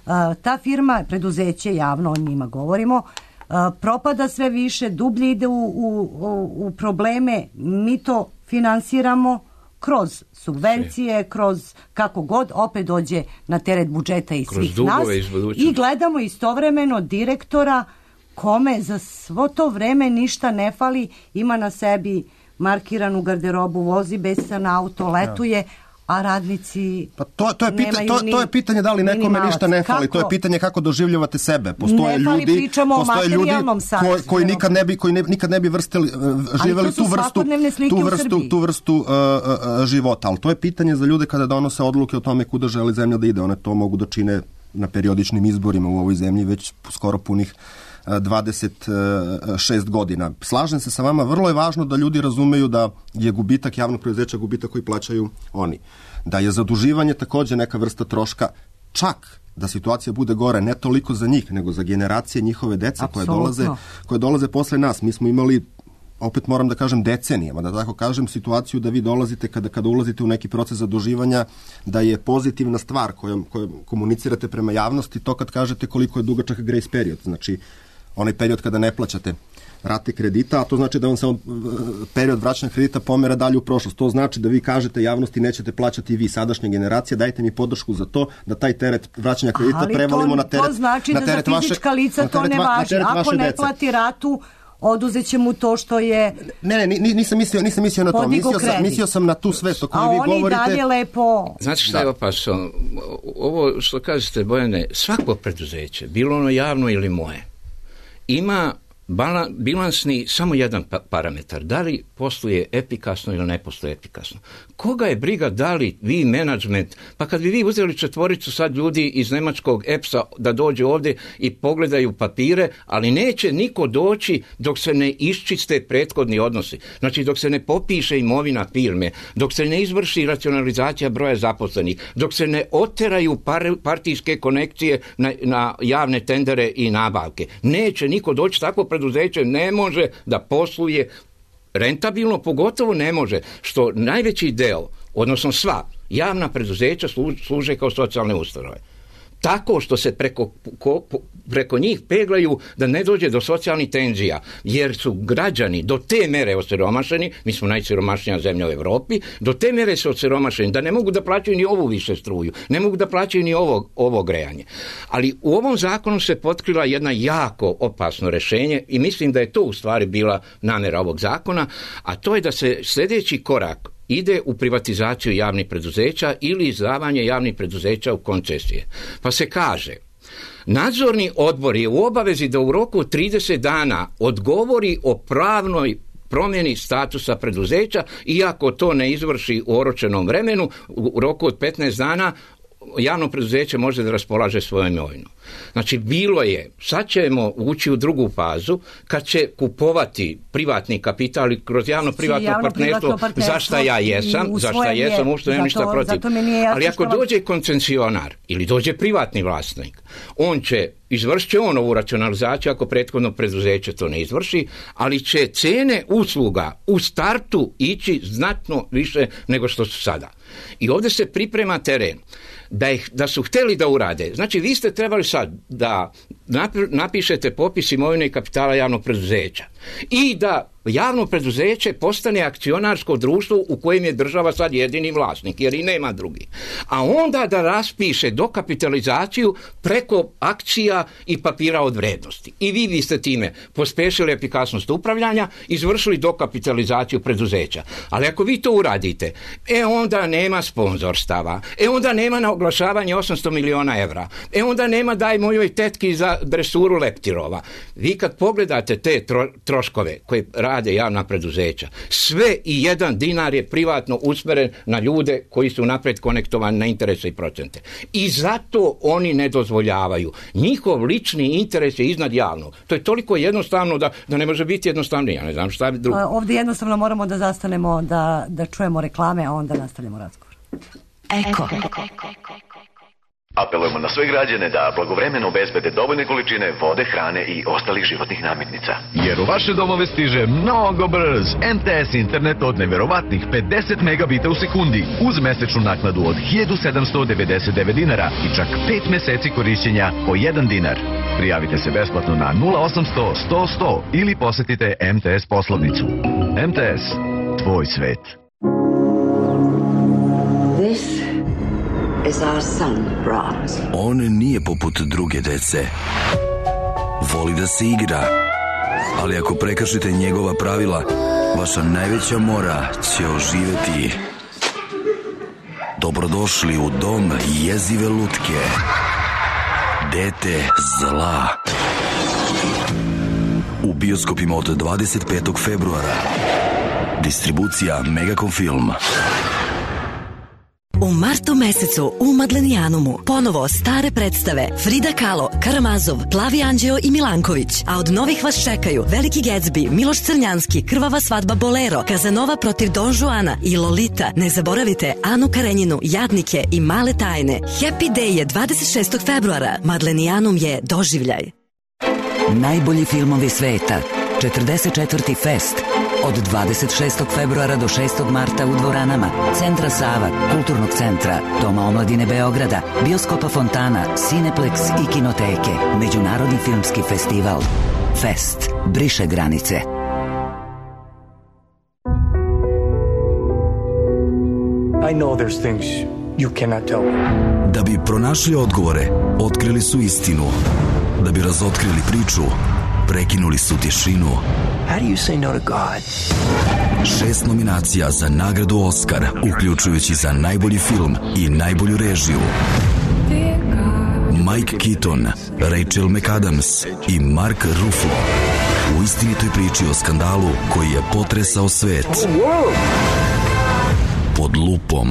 ta firma, preduzeće, javno o njima govorimo, propada sve više, dublje ide u, u, u probleme, mi to finansiramo kroz subvencije, kroz kako god, opet dođe na teret budžeta i svih nas i gledamo istovremeno direktora kome za svo to vreme ništa ne fali, ima na sebi markiranu garderobu, vozi besan auto, letuje, a radnici pa to, to, je pita, to, to je pitanje da li nekome ništa ne fali, kako? To je pitanje kako doživljavate sebe. Postoje ne fali, ljudi, postoje ljudi koji, koji nikad ne bi, koji ne, nikad ne bi vrstili, živeli tu vrstu, tu vrstu, tu vrstu uh, uh, života. Ali to je pitanje za ljude kada donose odluke o tome kuda želi zemlja da ide. One to mogu da čine na periodičnim izborima u ovoj zemlji već skoro punih dvadeset šest godina. Slažem se sa vama, vrlo je važno da ljudi razumeju da je gubitak javnog preduzeća gubitak koji plaćaju oni. Da je zaduživanje takođe neka vrsta troška, čak da situacija bude gore, ne toliko za njih, nego za generacije njihove dece koje dolaze, koje dolaze posle nas. Mi smo imali, opet moram da kažem, decenijama, da tako kažem, situaciju da vi dolazite kada, kada ulazite u neki proces zaduživanja, da je pozitivna stvar kojom, kojom komunicirate prema javnosti to kad kažete koliko je dugačak grace period. Znači, onaj period kada ne plaćate rate kredita, a to znači da vam se period vraćanja kredita pomera dalje u prošlost. To znači da vi kažete javnosti nećete plaćati vi, sadašnja generacija, dajte mi podršku za to da taj teret vraćanja kredita ali prevalimo to, na teret, to znači na da teret za fizička vaše, lica to ne važi. Ako ne dece. plati ratu, oduzet će mu to što je... Ne, ne, nisam mislio, nisam mislio na to. Mislio sam, mislio sam na tu svest o kojoj vi govorite. A oni dalje lepo... Znate šta je opasno? Ovo što kažete, Bojane, svako preduzeće, bilo ono javno ili moje, ima bilansni samo jedan pa- parametar. Da li posluje efikasno ili ne posluje efikasno. Koga je briga da li vi menadžment, pa kad bi vi uzeli četvoricu sad ljudi iz nemačkog E P S-a da dođe ovdje i pogledaju papire, ali neće niko doći dok se ne iščiste prethodni odnosi. Znači dok se ne popiše imovina firme, dok se ne izvrši racionalizacija broja zaposlenih, dok se ne oteraju par- partijske konekcije na, na javne tendere i nabavke. Neće niko doći, tako preduzeće ne može da posluje rentabilno, pogotovo ne može, što najveći deo, odnosno sva javna preduzeća služe kao socijalne ustanove. Tako što se preko, ko, preko njih peglaju da ne dođe do socijalnih tenzija, jer su građani do te mere osiromašeni, mi smo najsiromašnija zemlja u Europi, do te mere su osiromašeni da ne mogu da plaćaju ni ovu više struju, ne mogu da plaćaju ni ovo, ovo grejanje. Ali u ovom zakonu se potkrila jedna jako opasno rješenje i mislim da je to u stvari bila namjera ovog zakona, a to je da se sljedeći korak ide u privatizaciju javnih preduzeća ili izdavanje javnih preduzeća u koncesije. Pa se kaže, nadzorni odbor je u obavezi da u roku od trideset dana odgovori o pravnoj promjeni statusa preduzeća, iako to ne izvrši u oročenom vremenu, u roku od petnaest dana javno preduzeće može da raspolaže svojom imovinom. Znači, bilo je, sad ćemo ući u drugu fazu, kad će kupovati privatni kapital i kroz javno-privatno javno partnerstvo, za šta ja jesam, za šta jesam, uopšte nemam ništa protiv. Ali ako dođe koncesionar ili dođe privatni vlasnik, on će izvršit će on ovu racionalizaciju ako prethodno preduzeće to ne izvrši, ali će cijene usluga u startu ići znatno više nego što su sada. I ovdje se priprema teren. Da, ih, da su htjeli da urade. Znači, vi ste trebali sad da napišete popis imovine i kapitala javnog preduzeća i da javno preduzeće postane akcionarsko društvo u kojem je država sad jedini vlasnik, jer i nema drugi. A onda da raspiše dokapitalizaciju preko akcija i papira od vrednosti. I vi biste time pospešili efikasnost upravljanja, izvršili dokapitalizaciju preduzeća. Ali ako vi to uradite, e onda nema sponzorstava, e onda nema na oglašavanje osamsto miliona evra, e onda nema daj mojoj tetki za dresuru leptirova. Vi kad pogledate te tro, troškove koje rade javna preduzeća, sve i jedan dinar je privatno usmjeren na ljude koji su napred konektovani na interese i procente. I zato oni ne dozvoljavaju. Njihov lični interes je iznad javnog. To je toliko jednostavno da, da ne može biti jednostavnije. Ja ne znam šta je drugo. Ovdje jednostavno moramo da zastanemo, da, da čujemo reklame, a onda nastavljamo razgovor. Eko. Apelujemo na sve građane da blagovremeno obezbede dovoljne količine vode, hrane i ostalih životnih namirnica. Jer u vaše domove stiže mnogo brz M T S internet od neverovatnih pedeset megabita u sekundi uz mesečnu naknadu od hiljadu sedamsto devedeset devet dinara i čak pet meseci korišćenja po jedan dinar. Prijavite se besplatno na nula osamsto sto sto ili posetite M T S poslovnicu. M T S, tvoj svet. This is our son, Bronze. On nije poput druge dece. Voli da se igra, ali ako prekršite njegova pravila, vaša najveća mora će oživeti. Dobrodošli u dom jezive lutke. Dete zla. U bioskopima od dvadeset petog februara. Distribucija Megacom Film. U martu mesecu u Madlenijanumu ponovo stare predstave Frida Kahlo, Karamazov, Plavi Anđeo i Milanković, a od novih vas čekaju Veliki Gatsby, Miloš Crnjanski, Krvava svadba Bolero, Kazanova protiv Don Juana i Lolita. Ne zaboravite Anu Karenjinu, Jadnike i Male tajne. Happy Day je dvadeset šestog februara. Madlenijanum je doživljaj. Najbolji filmovi sveta. četrdeset četvrti Fest. Od dvadeset šestog februara do šestog marta u dvoranama Centra Sava, Kulturnog centra, Doma omladine Beograda, Bioskopa Fontana, Cineplex i Kinoteke. Međunarodni filmski festival. Fest. Briše granice. I know there's things you cannot tell. Da bi pronašli odgovore, otkrili su istinu. Da bi razotkrili priču, prekinuli su tišinu. How do you say no to God? Šest nominacija za nagradu Oskar, uključujući za najbolji film i najbolju režiju. Mike Keaton, Rachel McAdams i Mark Ruffalo u istinitoj priči o skandalu koji je potresao svet. Pod lupom.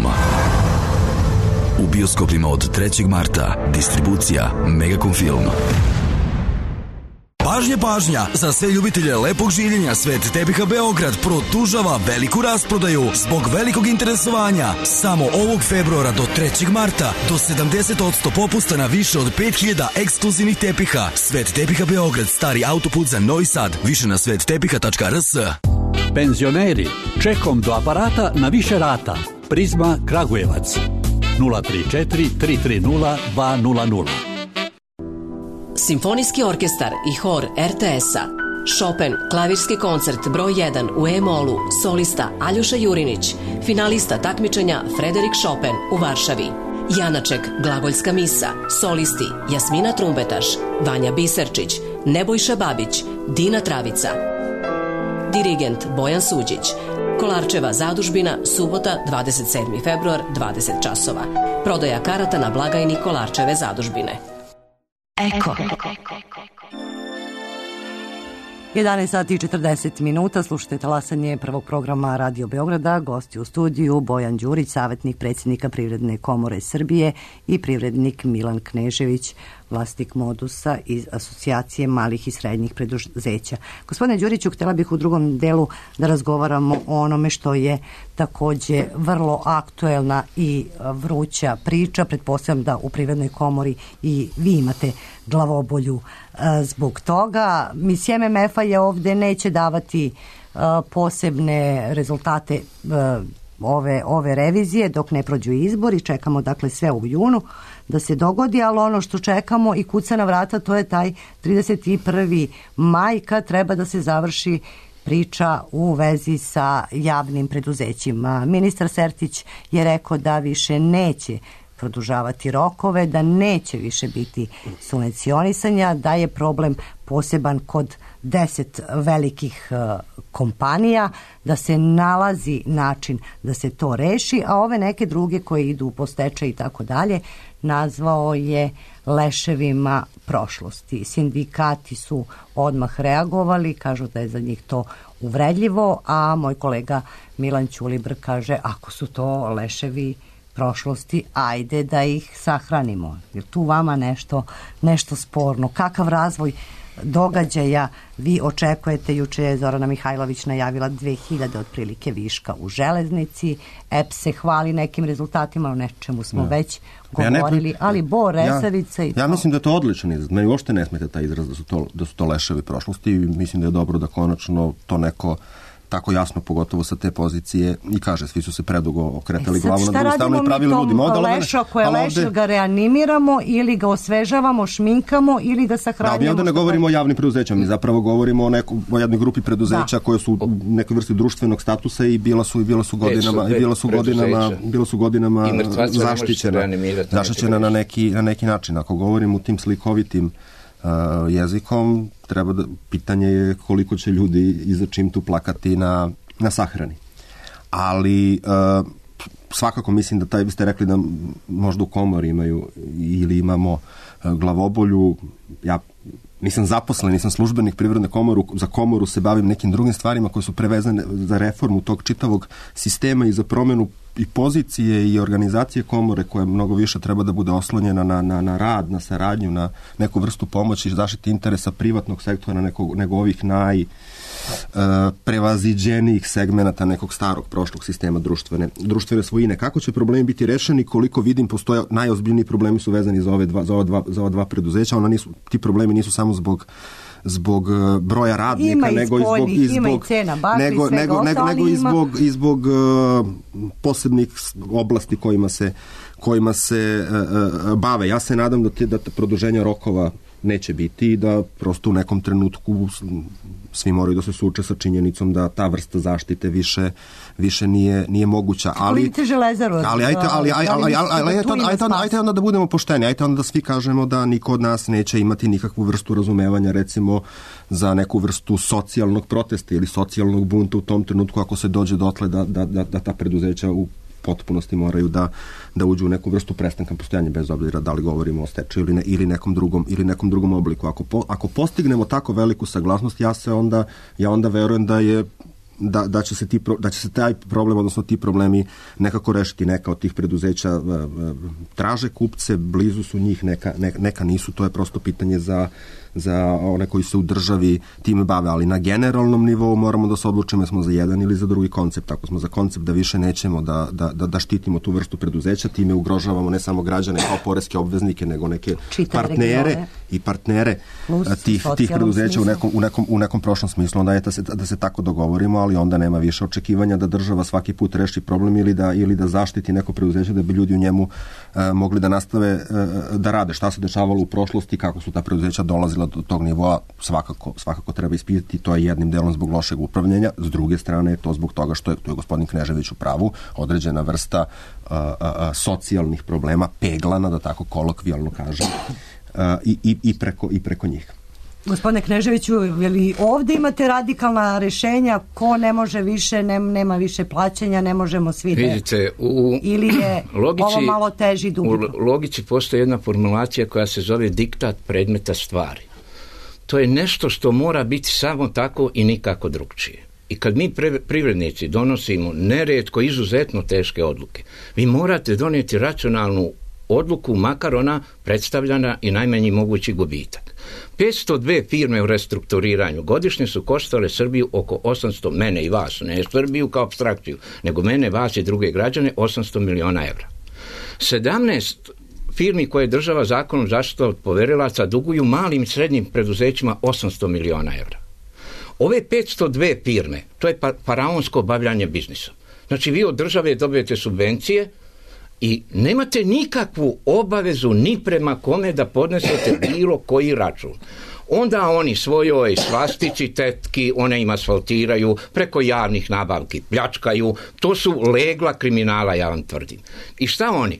U bioskopima od trećeg marta. Distribucija Megacom Film. Pažnja, pažnja! Za sve ljubitelje lepog življenja Svet tepiha Beograd produžava veliku rasprodaju zbog velikog interesovanja. Samo ovog februara do trećeg marta do sedamdeset posto popusta na više od pet hiljada ekskluzivnih tepiha. Svet tepiha Beograd, stari autoput za Novi Sad. Više na svet tepiha tačka r s. Penzioneri, čekom do aparata na više rata. Prizma Kragujevac. nula tri četiri tri tri nula dva nula nula. Simfonijski orkestar i hor er te es-a. Chopin, klavirski koncert broj jedan u E-molu, solista Aljoša Jurinić, finalista takmičenja Frederik Chopin u Varšavi. Janaček, glagoljska misa, solisti Jasmina Trumbetaš, Vanja Biserčić, Nebojša Babić, Dina Travica. Dirigent Bojan Suđić. Kolarčeva zadužbina, subota, dvadeset sedmi februar, dvadeset časova. Prodaja karata na blagajni Kolarčeve zadužbine. Eko. jedanaest sati i četrdeset minuta, slušajte talasanje prvog programa Radio Beograda, gosti u studiju Bojan Đurić, savjetnik predsjednika Privredne komore Srbije i privrednik Milan Knežević, vlasnik Modusa iz Asocijacije malih i srednjih preduzeća. Gospodine Đuriću, htjela bih u drugom delu da razgovaramo o onome što je također vrlo aktuelna i vruća priča. Pretpostavljam da u Privrednoj komori i vi imate glavobolju zbog toga. Misija em em ef-a je ovdje neće davati posebne rezultate ove, ove revizije dok ne prođu izbori. Čekamo dakle sve u junu da se dogodi, ali ono što čekamo i kuca na vrata, to je taj trideset prvi maj kad treba da se završi priča u vezi sa javnim preduzećima. Ministar Sertić je rekao da više neće produžavati rokove, da neće više biti subvencionisanja, da je problem poseban kod deset velikih uh, kompanija, da se nalazi način da se to reši, a ove neke druge koje idu po stečaj i tako dalje, nazvao je leševima prošlosti. Sindikati su odmah reagovali, kažu da je za njih to uvredljivo, a moj kolega Milan Ćulibr kaže, ako su to leševi prošlosti, ajde da ih sahranimo. Je tu vama nešto, nešto sporno? Kakav razvoj događaja vi očekujete? Juče je Zorana Mihajlović najavila dve hiljade otprilike viška u železnici. E P se hvali nekim rezultatima, o nečemu smo ja. već govorili, ja ne, ali Bor, Resavica ja, i to. Ja mislim da je to odličan izraz. Meni uopšte ne smeta taj izraz da su to, da su to leševi prošlosti. Mislim da je dobro da konačno to neko tako jasno, pogotovo sa te pozicije, i kaže, svi su se predugo okretali e glavu na drugu stranu i pravili ludi model. Lešu, ako je leš, ovde... ga reanimiramo ili ga osvežavamo, šminkamo ili ga sahranjamo. Da, mi onda ne govorimo o javnim preduzećama, mi zapravo govorimo o, neku, o jednoj grupi preduzeća da. koje su u nekoj vrsti društvenog statusa i bila su, i bila su godinama, i bila su godinama, bila su godinama zaštićena, zaštićena na neki, na neki način. Ako govorimo u tim slikovitim Uh, jezikom, treba da, pitanje je koliko će ljudi i za čim tu plakati na, na sahrani. Ali uh, svakako mislim da taj, vi ste rekli da možda u komori imaju ili imamo uh, glavobolju. Ja nisam zaposlen, nisam službenik Privredne komore, za komoru se bavim nekim drugim stvarima koje su prevezane za reformu tog čitavog sistema i za promjenu i pozicije i organizacije komore, koja mnogo više treba da bude oslonjena na, na, na rad, na saradnju, na neku vrstu pomoći i zaštiti interesa privatnog sektora nekog, nego ovih naj Uh, prevaziđenijih segmenata nekog starog prošlog sistema društvene, društvene svojine. Kako će problemi biti rešeni? Koliko vidim, postoje najozbiljniji problemi su vezani za ove dva, za ova dva, za ova dva preduzeća. Ona nisu, ti problemi nisu samo zbog zbog broja radnika, ima nego i zbog, i zbog cena, bakli, nego, nego, nego, nego i zbog, i zbog uh, posebnih oblasti kojima se, kojima se uh, uh, bave. Ja se nadam da te da produženja rokova neće biti i da prosto u nekom trenutku svi moraju da se suoče sa činjenicom da ta vrsta zaštite više više nije nije moguća, ali Železaru, ali ajte ali ali ali ajte ajte onda da budemo pošteni, ajte onda da svi kažemo da niko od nas neće imati nikakvu vrstu razumevanja recimo za neku vrstu socijalnog protesta ili socijalnog bunta u tom trenutku ako se dođe dotle da da da, da ta preduzeća u potpunosti moraju da, da uđu u neku vrstu prestanka postojanja, bez obzira da li govorimo o stečaju ili, ne, ili, nekom drugom, ili nekom drugom obliku. Ako, po, ako postignemo tako veliku saglasnost, ja se onda, ja onda verujem da je Da, da, će se ti, da će se taj problem, odnosno ti problemi nekako rešiti. Neka od tih preduzeća traže kupce, blizu su njih, neka, neka nisu, to je prosto pitanje za, za one koji se u državi time bave, ali na generalnom nivou moramo da se odlučimo smo za jedan ili za drugi koncept. Ako smo za koncept da više nećemo da, da, da, da štitimo tu vrstu preduzeća, time ugrožavamo ne samo građane kao poreske obveznike, nego neke Čitare partnere regione. I partnere Plus, tih, tih preduzeća u nekom, u, nekom, u nekom prošlom smislu. Onda je da se, da se tako dogovorimo, ali onda nema više očekivanja da država svaki put reši problem ili da, ili da zaštiti neko preduzeće da bi ljudi u njemu uh, mogli da nastave uh, da rade. Šta se dešavalo u prošlosti, kako su ta preduzeća dolazila do tog nivoa, svakako, svakako treba ispitati. To je jednim delom zbog lošeg upravljanja, s druge strane je to zbog toga što je, tu je gospodin Knežević u pravu, određena vrsta uh, uh, socijalnih problema peglana, da tako kolokvijalno kažem, uh, i, i, i, preko, i preko njih. Gospodine Kneževiću, je li ovdje imate radikalna rješenja, ko ne može više, ne, nema više plaćanja, ne možemo svi da... Vidite, u ili je logici, ovo malo teži dugo? U logici postoji jedna formulacija koja se zove diktat predmeta stvari. To je nešto što mora biti samo tako i nikako drugčije. I kad mi pre, privrednici donosimo nerijetko izuzetno teške odluke, vi morate donijeti racionalnu odluku, makar ona predstavljana i najmanji mogući gubitak. petsto dvije firme u restrukturiranju godišnje su koštale Srbiju oko osamsto, mene i vas, ne Srbiju kao apstrakciju, nego mene, vas i druge građane, osamsto miliona evra. sedamnaest firmi koje je država zakonom zaštita od poverilaca duguju malim i srednjim preduzećima osamsto miliona evra. Ove petsto dvije firme, to je faraonsko obavljanje biznisa. Znači vi od države dobijete subvencije i nemate nikakvu obavezu ni prema kome da podnesete bilo koji račun. Onda oni svojoj svastici, tetki, one im asfaltiraju, preko javnih nabavki pljačkaju. To su legla kriminala, ja vam tvrdim. I šta oni?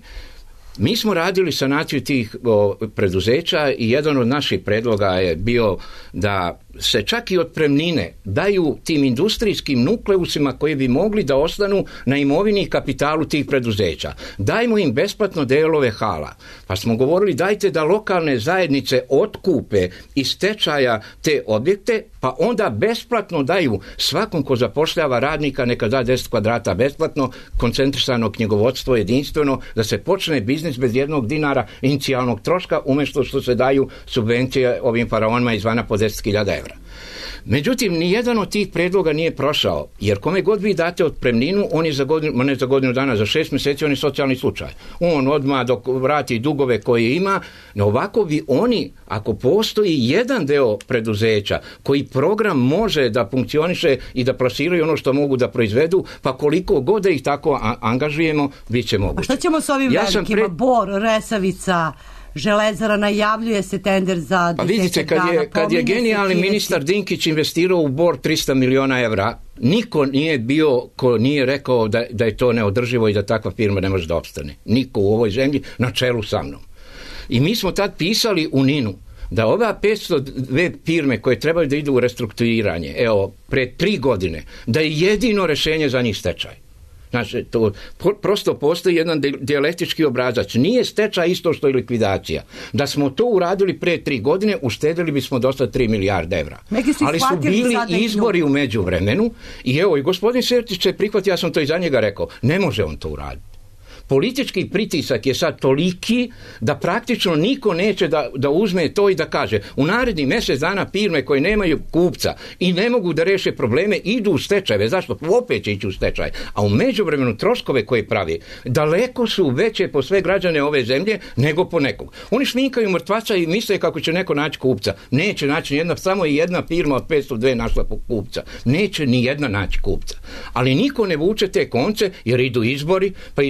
Mi smo radili sanaciju tih o, preduzeća i jedan od naših predloga je bio da se čak i otpremnine daju tim industrijskim nukleusima koji bi mogli da ostanu na imovini i kapitalu tih preduzeća. Dajmo im besplatno delove hala. Pa smo govorili dajte da lokalne zajednice otkupe iz stečaja te objekte, pa onda besplatno daju svakom ko zapošljava radnika neka da deset kvadrata besplatno, koncentrisano knjigovodstvo jedinstveno, da se počne biznis bez jednog dinara inicijalnog troška, umjesto što se daju subvencije ovim faraonima izvana po deset hiljada evra. Međutim, nijedan od tih predloga nije prošao, jer kome god vi date otpremninu, on je za godinu, ne za godinu dana, za šest mjeseci, on je socijalni slučaj. On odmah dok vrati dugove koje ima, no ovako bi oni, ako postoji jedan deo preduzeća koji program može da funkcioniše i da plasiraju ono što mogu da proizvedu, pa koliko god da ih tako a- angažujemo, bit će moguće. A što ćemo s ovim ja velikima? Pre... Bor, Resavica, Železara, najavljuje se tender za pa vidite, kad je, kad je genijalni ministar Dinkić investirao u Bor trista miliona evra, niko nije bio ko nije rekao da, da je to neodrživo i da takva firma ne može da opstane. Niko u ovoj zemlji na čelu sa mnom. I mi smo tad pisali u Ninu da ova petsto dvije firme koje trebaju da idu u restrukturiranje, evo, pre tri godine, da je jedino rješenje za njih stečaj. Znači, to prosto postoji jedan dijalektički obrazac. Nije stečaj isto što je likvidacija. Da smo to uradili pre tri godine, uštedili bismo dosta tri milijarde evra. Ali su bili izbori u međuvremenu i evo, i gospodin Sertić će prihvatiti, ja sam to i za njega rekao, ne može on to uraditi. Politički pritisak je sad toliki da praktično niko neće da, da uzme to i da kaže u narednih mjesec dana firme koje nemaju kupca i ne mogu da reše probleme idu u stečajeve. Zašto? Opet će ići u stečaj. A u međuvremenu troškove koje pravi daleko su veće po sve građane ove zemlje nego po nekog. Oni šminkaju mrtvaca i misle kako će neko naći kupca. Neće naći jedna, samo jedna firma od petsto dvije našla kupca. Neće ni jedna naći kupca. Ali niko ne vuče te konce jer idu izbori, pa idu oni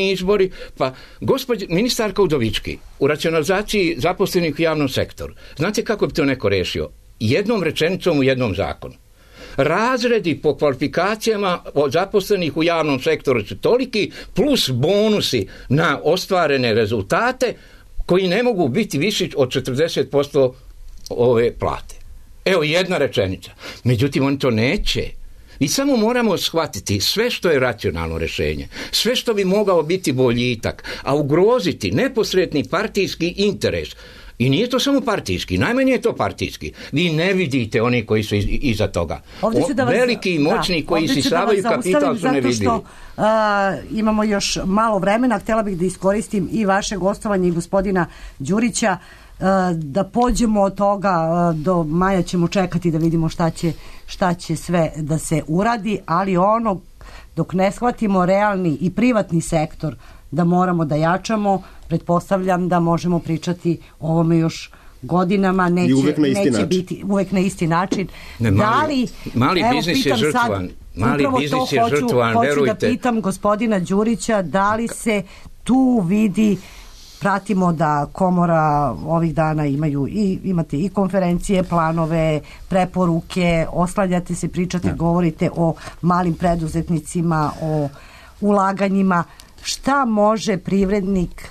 lokalni izbori, pa gospođa ministarka Udovički u racionalizaciji zaposlenih u javnom sektoru. Znate kako bi to neko rešio? Jednom rečenicom u jednom zakonu. Razredi po kvalifikacijama od zaposlenih u javnom sektoru su toliki, plus bonusi na ostvarene rezultate koji ne mogu biti viši od četrdeset posto ove plate. Evo jedna rečenica. Međutim, oni to neće. I samo moramo shvatiti sve što je racionalno rješenje, sve što bi mogao biti boljitak, a ugroziti neposredni partijski interes. I nije to samo partijski, najmanje je to partijski. Vi ne vidite oni koji su iz, iza toga. O, vas, veliki i moćni da, koji sisavaju da kapital su nevidljivi. Zato što uh, imamo još malo vremena, htjela bih da iskoristim i vaše gostovanje i gospodina Đurića, uh, da pođemo od toga, uh, do maja ćemo čekati da vidimo šta će, šta će sve da se uradi, ali ono dok ne shvatimo realni i privatni sektor da moramo da jačamo, pretpostavljam da možemo pričati o ovome još godinama, neće, neće biti uvek na isti način. Ne, mali, da li, mali evo, biznis je žrtvovan. Mali biznis je hoću, žrtvovan, hoću verujte. da pitam gospodina Đurića, da li se tu vidi, pratimo da komora ovih dana imaju i imate i konferencije, planove, preporuke, oslanjate se, pričate, ne. govorite o malim preduzetnicima, o ulaganjima. Šta može privrednik,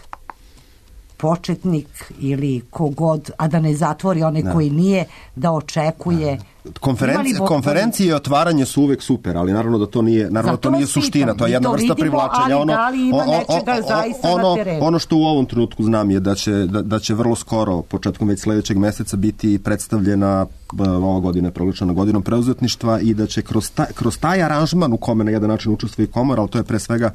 početnik ili kogod, a da ne zatvori one ne. koji nije, da očekuje? Konferencije, konferencije i otvaranje su uvek super, ali naravno da to nije, naravno to nije suština, to je jedna vrsta vidimo, privlačenja. Ono, da li ima nečega zaista ono, na terenu? Ono što u ovom trenutku znam je da će, da, da će vrlo skoro, početkom već sljedećeg meseca, biti predstavljena ova godina je proglašena godinom preduzetništva i da će kroz, ta, kroz taj aranžman u kome na jedan način učestvuje i komora, ali to je pre svega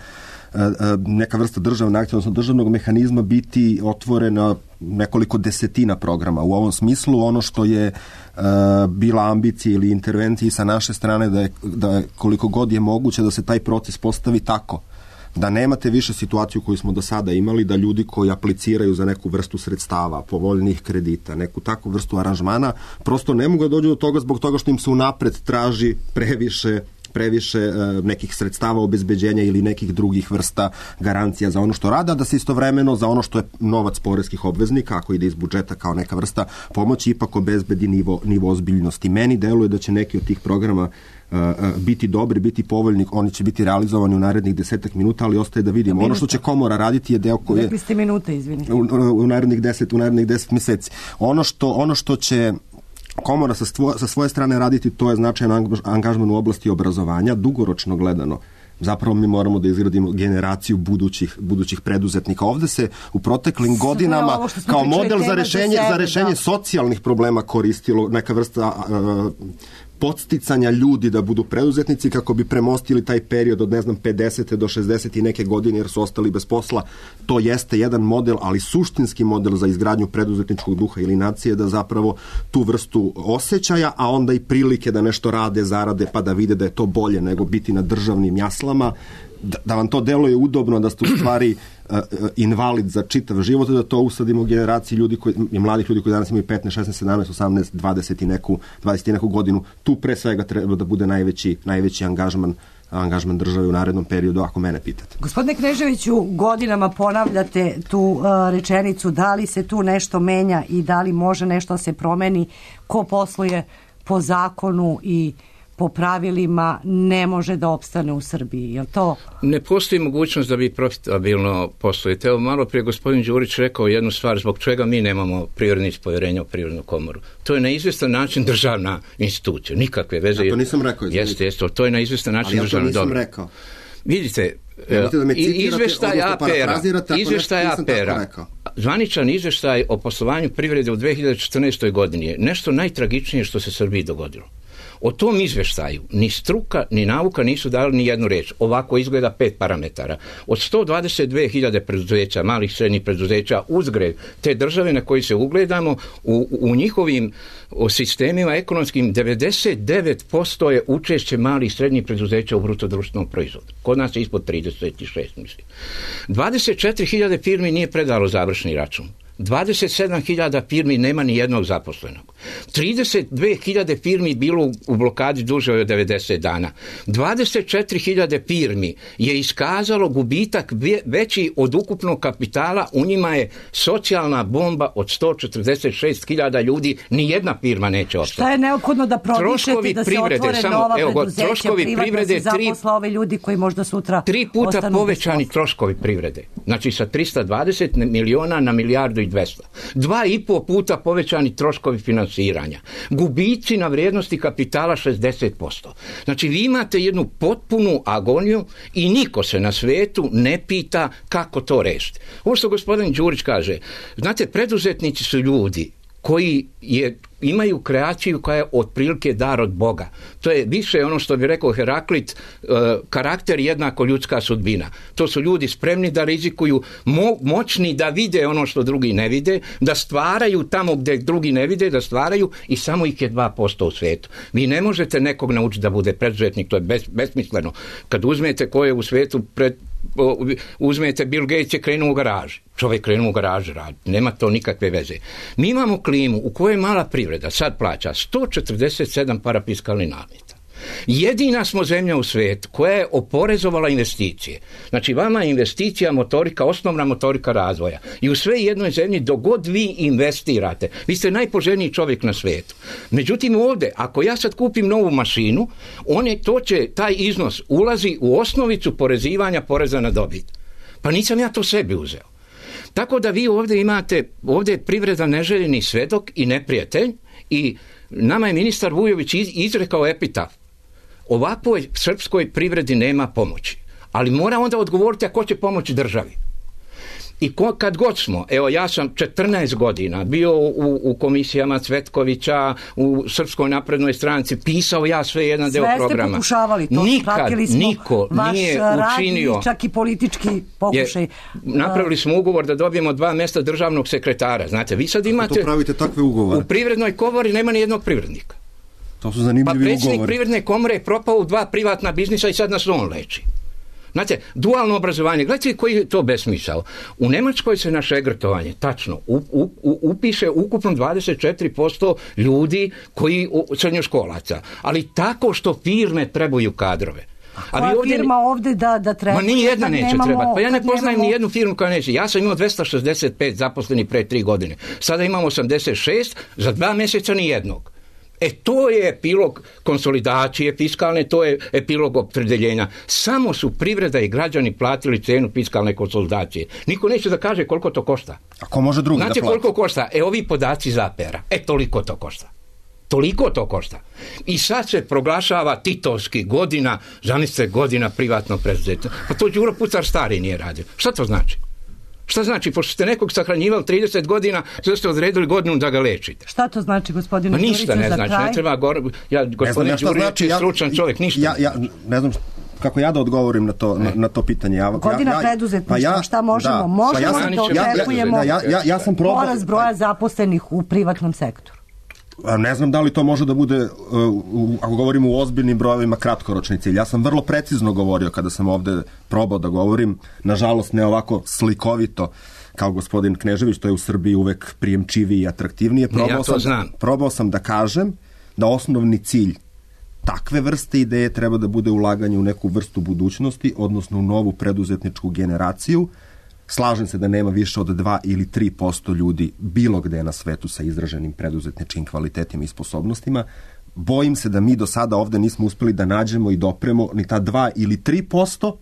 neka vrsta državne akcije, odnosno državnog mehanizma, biti otvorena nekoliko desetina programa. U ovom smislu ono što je uh, bila ambicija ili intervencija sa naše strane da je, da je koliko god je moguće da se taj proces postavi tako da nemate više situaciju koju smo do sada imali, da ljudi koji apliciraju za neku vrstu sredstava, povoljnih kredita, neku takvu vrstu aranžmana, prosto ne mogu da dođu do toga zbog toga što im se unapred traži previše previše uh, nekih sredstava obezbeđenja ili nekih drugih vrsta garancija za ono što rada, da se istovremeno za ono što je novac poreskih obveznika, ako ide iz budžeta kao neka vrsta pomoći, ipak obezbedi nivo, nivo ozbiljnosti. Meni deluje da će neki od tih programa uh, uh, biti dobri, biti povoljni, oni će biti realizovani u narednih desetak minuta, ali ostaje da vidimo. Ono što će komora raditi je deo koji je... Rekli ste minute, izvinite. U, u, u narednih deset, u narednih deset mjeseci. Ono što, ono što će komora sa, stvo, sa svoje strane raditi, to je značajan angažman u oblasti obrazovanja, dugoročno gledano. Zapravo mi moramo da izgradimo generaciju budućih, budućih preduzetnika. Ovde se u proteklim sve godinama kao model za rešenje, za, sebe, za rešenje socijalnih problema koristilo neka vrsta uh, podsticanja ljudi da budu preduzetnici kako bi premostili taj period od ne znam pedesete do šezdeset i neke godine jer su ostali bez posla. To jeste jedan model, ali suštinski model za izgradnju preduzetničkog duha ili nacije, da zapravo tu vrstu osjećaja, a onda i prilike da nešto rade, zarade, pa da vide da je to bolje nego biti na državnim jaslama, da, da vam to deluje udobno, da ste u stvari uh, invalid za čitav život, da to usadimo u generaciji ljudi koji, i mladih ljudi koji danas imaju petnaest, šesnaest, sedamnaest, osamnaest, dvadeset i neku, dvadeset i neku godinu. Tu pre svega treba da bude najveći, najveći angažman angažman države u narednom periodu, ako mene pitate. Gospodine Kneževiću, godinama ponavljate tu uh, rečenicu, da li se tu nešto menja i da li može nešto se promeni, ko posluje po zakonu i po pravilima ne može da opstane u Srbiji, je li to? Ne postoji mogućnost da vi profitabilno poslujete. Evo, malo prije gospodin Đurić rekao jednu stvar, zbog čega mi nemamo privrednici povjerenja u Privrednu komoru. To je na izvestan način državna institucija, nikakve veze. Ja to nisam rekao. Jeste, jeste, to je na izvestan način ja državna dobro. Ali ja to nisam rekao. Vidite, izveštaj A P R-a, izveštaj A P R-a, zvaničan izveštaj o poslovanju privrede u dve hiljade četrnaestoj godini je nešto najtragičnije što se Srbiji dogodilo. O tom izveštaju ni struka ni nauka nisu dali ni jednu reč. Ovako izgleda pet parametara. Od sto dvadeset dve hiljade preduzeća, malih srednjih preduzeća, uzgred te države na koji se ugledamo, u, u njihovim sistemima ekonomskim devedeset devet posto je učešće malih i srednjih preduzeća u bruto društvenom proizvodu. Kod nas je ispod trideset šest, mislim. dvadeset četiri hiljade firmi nije predalo završni račun. dvadeset sedam hiljada firmi nema ni jednog zaposlenog. trideset dve hiljade firmi bilo u blokadi duže od devedeset dana. dvadeset četiri hiljade firmi je iskazalo gubitak veći od ukupnog kapitala, u njima je socijalna bomba od sto četrdeset šest hiljada ljudi, ni jedna firma neće ostati. Šta je neophodno da prodišete, da se otvore samo, nova evo, preduzeća, troškovi privatno privrede, se zaposla ove ljudi koji možda sutra tri puta povećani troškovi privrede. Znači sa trista dvadeset miliona na milijardu i dvesta. Dva i po puta povećani troškovi finansiranja. Gubici na vrijednosti kapitala šezdeset posto. Znači vi imate jednu potpunu agoniju i niko se na svetu ne pita kako to rešiti. Ovo što gospodin Đurić kaže, znate, preduzetnici su ljudi koji je, imaju kreaciju koja je otprilike dar od Boga. To je više ono što bi rekao Heraklit, e, karakter jednako ljudska sudbina. To su ljudi spremni da rizikuju, mo, moćni da vide ono što drugi ne vide, da stvaraju tamo gdje drugi ne vide, da stvaraju, i samo ih je dva posto u svijetu. Vi ne možete nekog naučiti da bude preduzetnik, to je bez, besmisleno. Kad uzmete ko je u svijetu pred, uzmete Bill Gates je krenuo u garaži. Čovjek krenuo u garaži raditi. Nema to nikakve veze. Mi imamo klimu u kojoj mala privreda sad plaća sto četrdeset sedam parafiskalnih nameta. Jedina smo zemlja u svijetu koja je oporezovala investicije. Znači vama je investicija motorika, osnovna motorika razvoja. I u sve jednoj zemlji dok god vi investirate, vi ste najpoželjniji čovjek na svijetu. Međutim ovdje, ako ja sad kupim novu mašinu, on je, to će, taj iznos ulazi u osnovicu porezivanja poreza na dobit. Pa nisam ja to sebi uzeo. Tako da vi ovdje imate, ovdje je privreda neželjeni svedok i neprijatelj, i nama je ministar Vujović izrekao epitaf: ovakvoj srpskoj privredi nema pomoći. Ali mora onda odgovoriti, a ko će pomoći državi. I ko, kad god smo, evo ja sam četrnaest godina bio u, u komisijama Cvetkovića, u Srpskoj naprednoj stranci, pisao ja sve jedan sve deo programa. Sve ste pokušavali, to nikad niko vaš nije učinio. Rad, čak i politički pokušaj. Je, napravili smo ugovor da dobijemo dva mjesta državnog sekretara. Znate, vi sad imate... Kako to pravite takve ugovore? U privrednoj komori nema ni jednog privrednika. To su zanimljivi ugovori. Pa predsjednik privredne komore je propao u dva privatna biznisa i sad nas on leči. Znate, dualno obrazovanje, gledajte koji je to besmisao. U Njemačkoj se na šegrtovanje, tačno, u, u, upiše ukupno dvadeset četiri posto ljudi koji, srednjoškolaca, ali tako što firme trebaju kadrove. A koja ovdje, firma ovdje da, da treba? Ma ni jedna neće nemamo, trebati. Pa ja ne poznajem nemamo... ni jednu firmu koja neće. Ja sam imao dvesta šezdeset pet zaposlenih pre tri godine. Sada imamo osamdeset šest, za dva mjeseca ni jednog. E to je epilog konsolidacije fiskalne, to je epilog opterećenja. Samo su privreda i građani platili cenu fiskalne konsolidacije. Niko neće da kaže koliko to košta. A ko može drugi Znate da plati? koliko košta? E ovi podaci zapera. E toliko to košta. Toliko to košta. I sad se proglašava titovski godina, zamislite, godina privatnog preduzetnika. Pa to Đuro Pucar stari nije radio. Šta to znači? Šta znači? Pošto ste nekog sahranjivali trideset godina, zato ste odredili godinu da ga lečite. Šta to znači, gospodine Đuriću, ništa ne za znači, kraj? Ne treba gor... Ja, gospodin Đurić znači, je stručan čovjek, ništa. Ja, ja, ne znam kako ja da odgovorim na to, na, na to pitanje. Ja, Godina ja, preduzetništva, pa ja, šta možemo? Da, možemo pa ja, da očekujemo ja, ja, ja, ja sam probao, porast broja zaposlenih u privatnom sektoru. Ne znam da li to može da bude, ako govorimo u ozbiljnim brojevima, kratkoročni cilj. Ja sam vrlo precizno govorio kada sam ovdje probao da govorim, nažalost ne ovako slikovito kao gospodin Knežević, to je u Srbiji uvek prijemčivije i atraktivnije. Probao, ja to sam, znam. probao sam da kažem da osnovni cilj takve vrste ideje treba da bude ulaganje u neku vrstu budućnosti, odnosno u novu preduzetničku generaciju. Slažem se da nema više od dva ili tri posto ljudi bilo gde na svetu sa izraženim preduzetničkim kvalitetima i sposobnostima. Bojim se da mi do sada ovdje nismo uspjeli da nađemo i dopremo ni ta dva ili tri posto,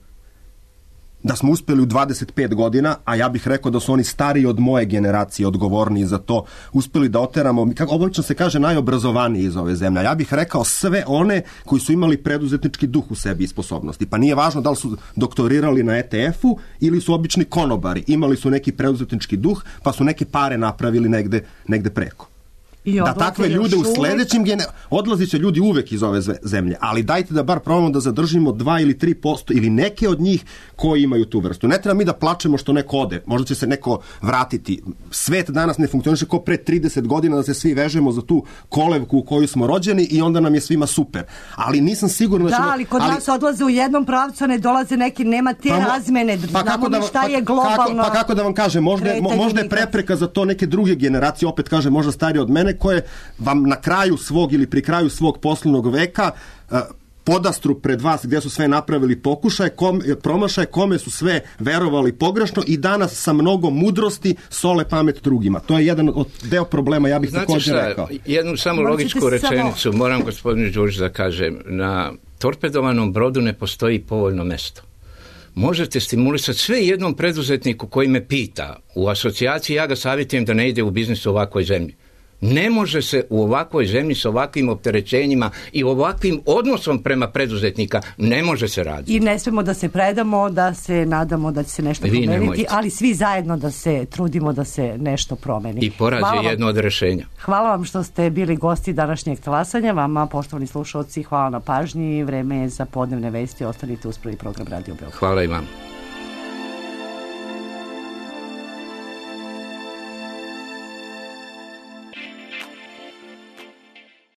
da smo uspjeli u dvadeset pet godina, a ja bih rekao da su oni stariji od moje generacije, odgovorniji za to, uspjeli da oteramo, kako obično se kaže, najobrazovaniji iz ove zemlje. Ja bih rekao sve one koji su imali preduzetnički duh u sebi i sposobnosti. Pa nije važno da li su doktorirali na E T F-u ili su obični konobari. Imali su neki preduzetnički duh, pa su neke pare napravili negde, negde preko. da takve ljude u sledećim gene... odlazit će ljudi uvek iz ove zemlje, ali dajte da bar probamo da zadržimo dva ili tri posto ili neke od njih koji imaju tu vrstu. Ne treba mi da plačemo što neko ode, možda će se neko vratiti. Svet danas ne funkcioniše kao pre trideset godina da se svi vežemo za tu kolevku u koju smo rođeni i onda nam je svima super. Ali nisam siguran da ćemo... Da, ali kod ali... nas odlaze u jednom pravcu, ne dolaze neki, nema te pa, razmene, pa znamo mi šta pa, je globalno... Kako, pa kako da vam kažem, možda, možda je prepreka za to neke druge generacije, opet kažem, možda starije od mene, koje vam na kraju svog ili pri kraju svog poslovnog veka uh, podastru pred vas gdje su sve napravili pokušaje, kom, promašaje, kome su sve verovali pogrešno i danas sa mnogo mudrosti sole pamet drugima. To je jedan od deo problema, ja bih također rekao. Jednu samo logičku rečenicu samo... moram gospodinu Đurić da kažem. Na torpedovanom brodu ne postoji povoljno mesto. Možete stimulisati sve jednom preduzetniku koji me pita u asocijaciji, ja ga savjetujem da ne ide u biznis u ovakvoj zemlji. Ne može se u ovakvoj zemlji s ovakvim opterećenjima i ovakvim odnosom prema preduzetnika, ne može se raditi. I ne smemo da se predamo, da se nadamo da će se nešto Vi promeniti, nemojte. Ali svi zajedno da se trudimo da se nešto promeni. I poraz je jedno od rešenja. Hvala vam što ste bili gosti današnjeg talasanja. Vama, poštovani slušalci, hvala na pažnji. Vreme je za podnevne vesti. Ostanite uz prvi program Radio Beograd. Hvala i vam.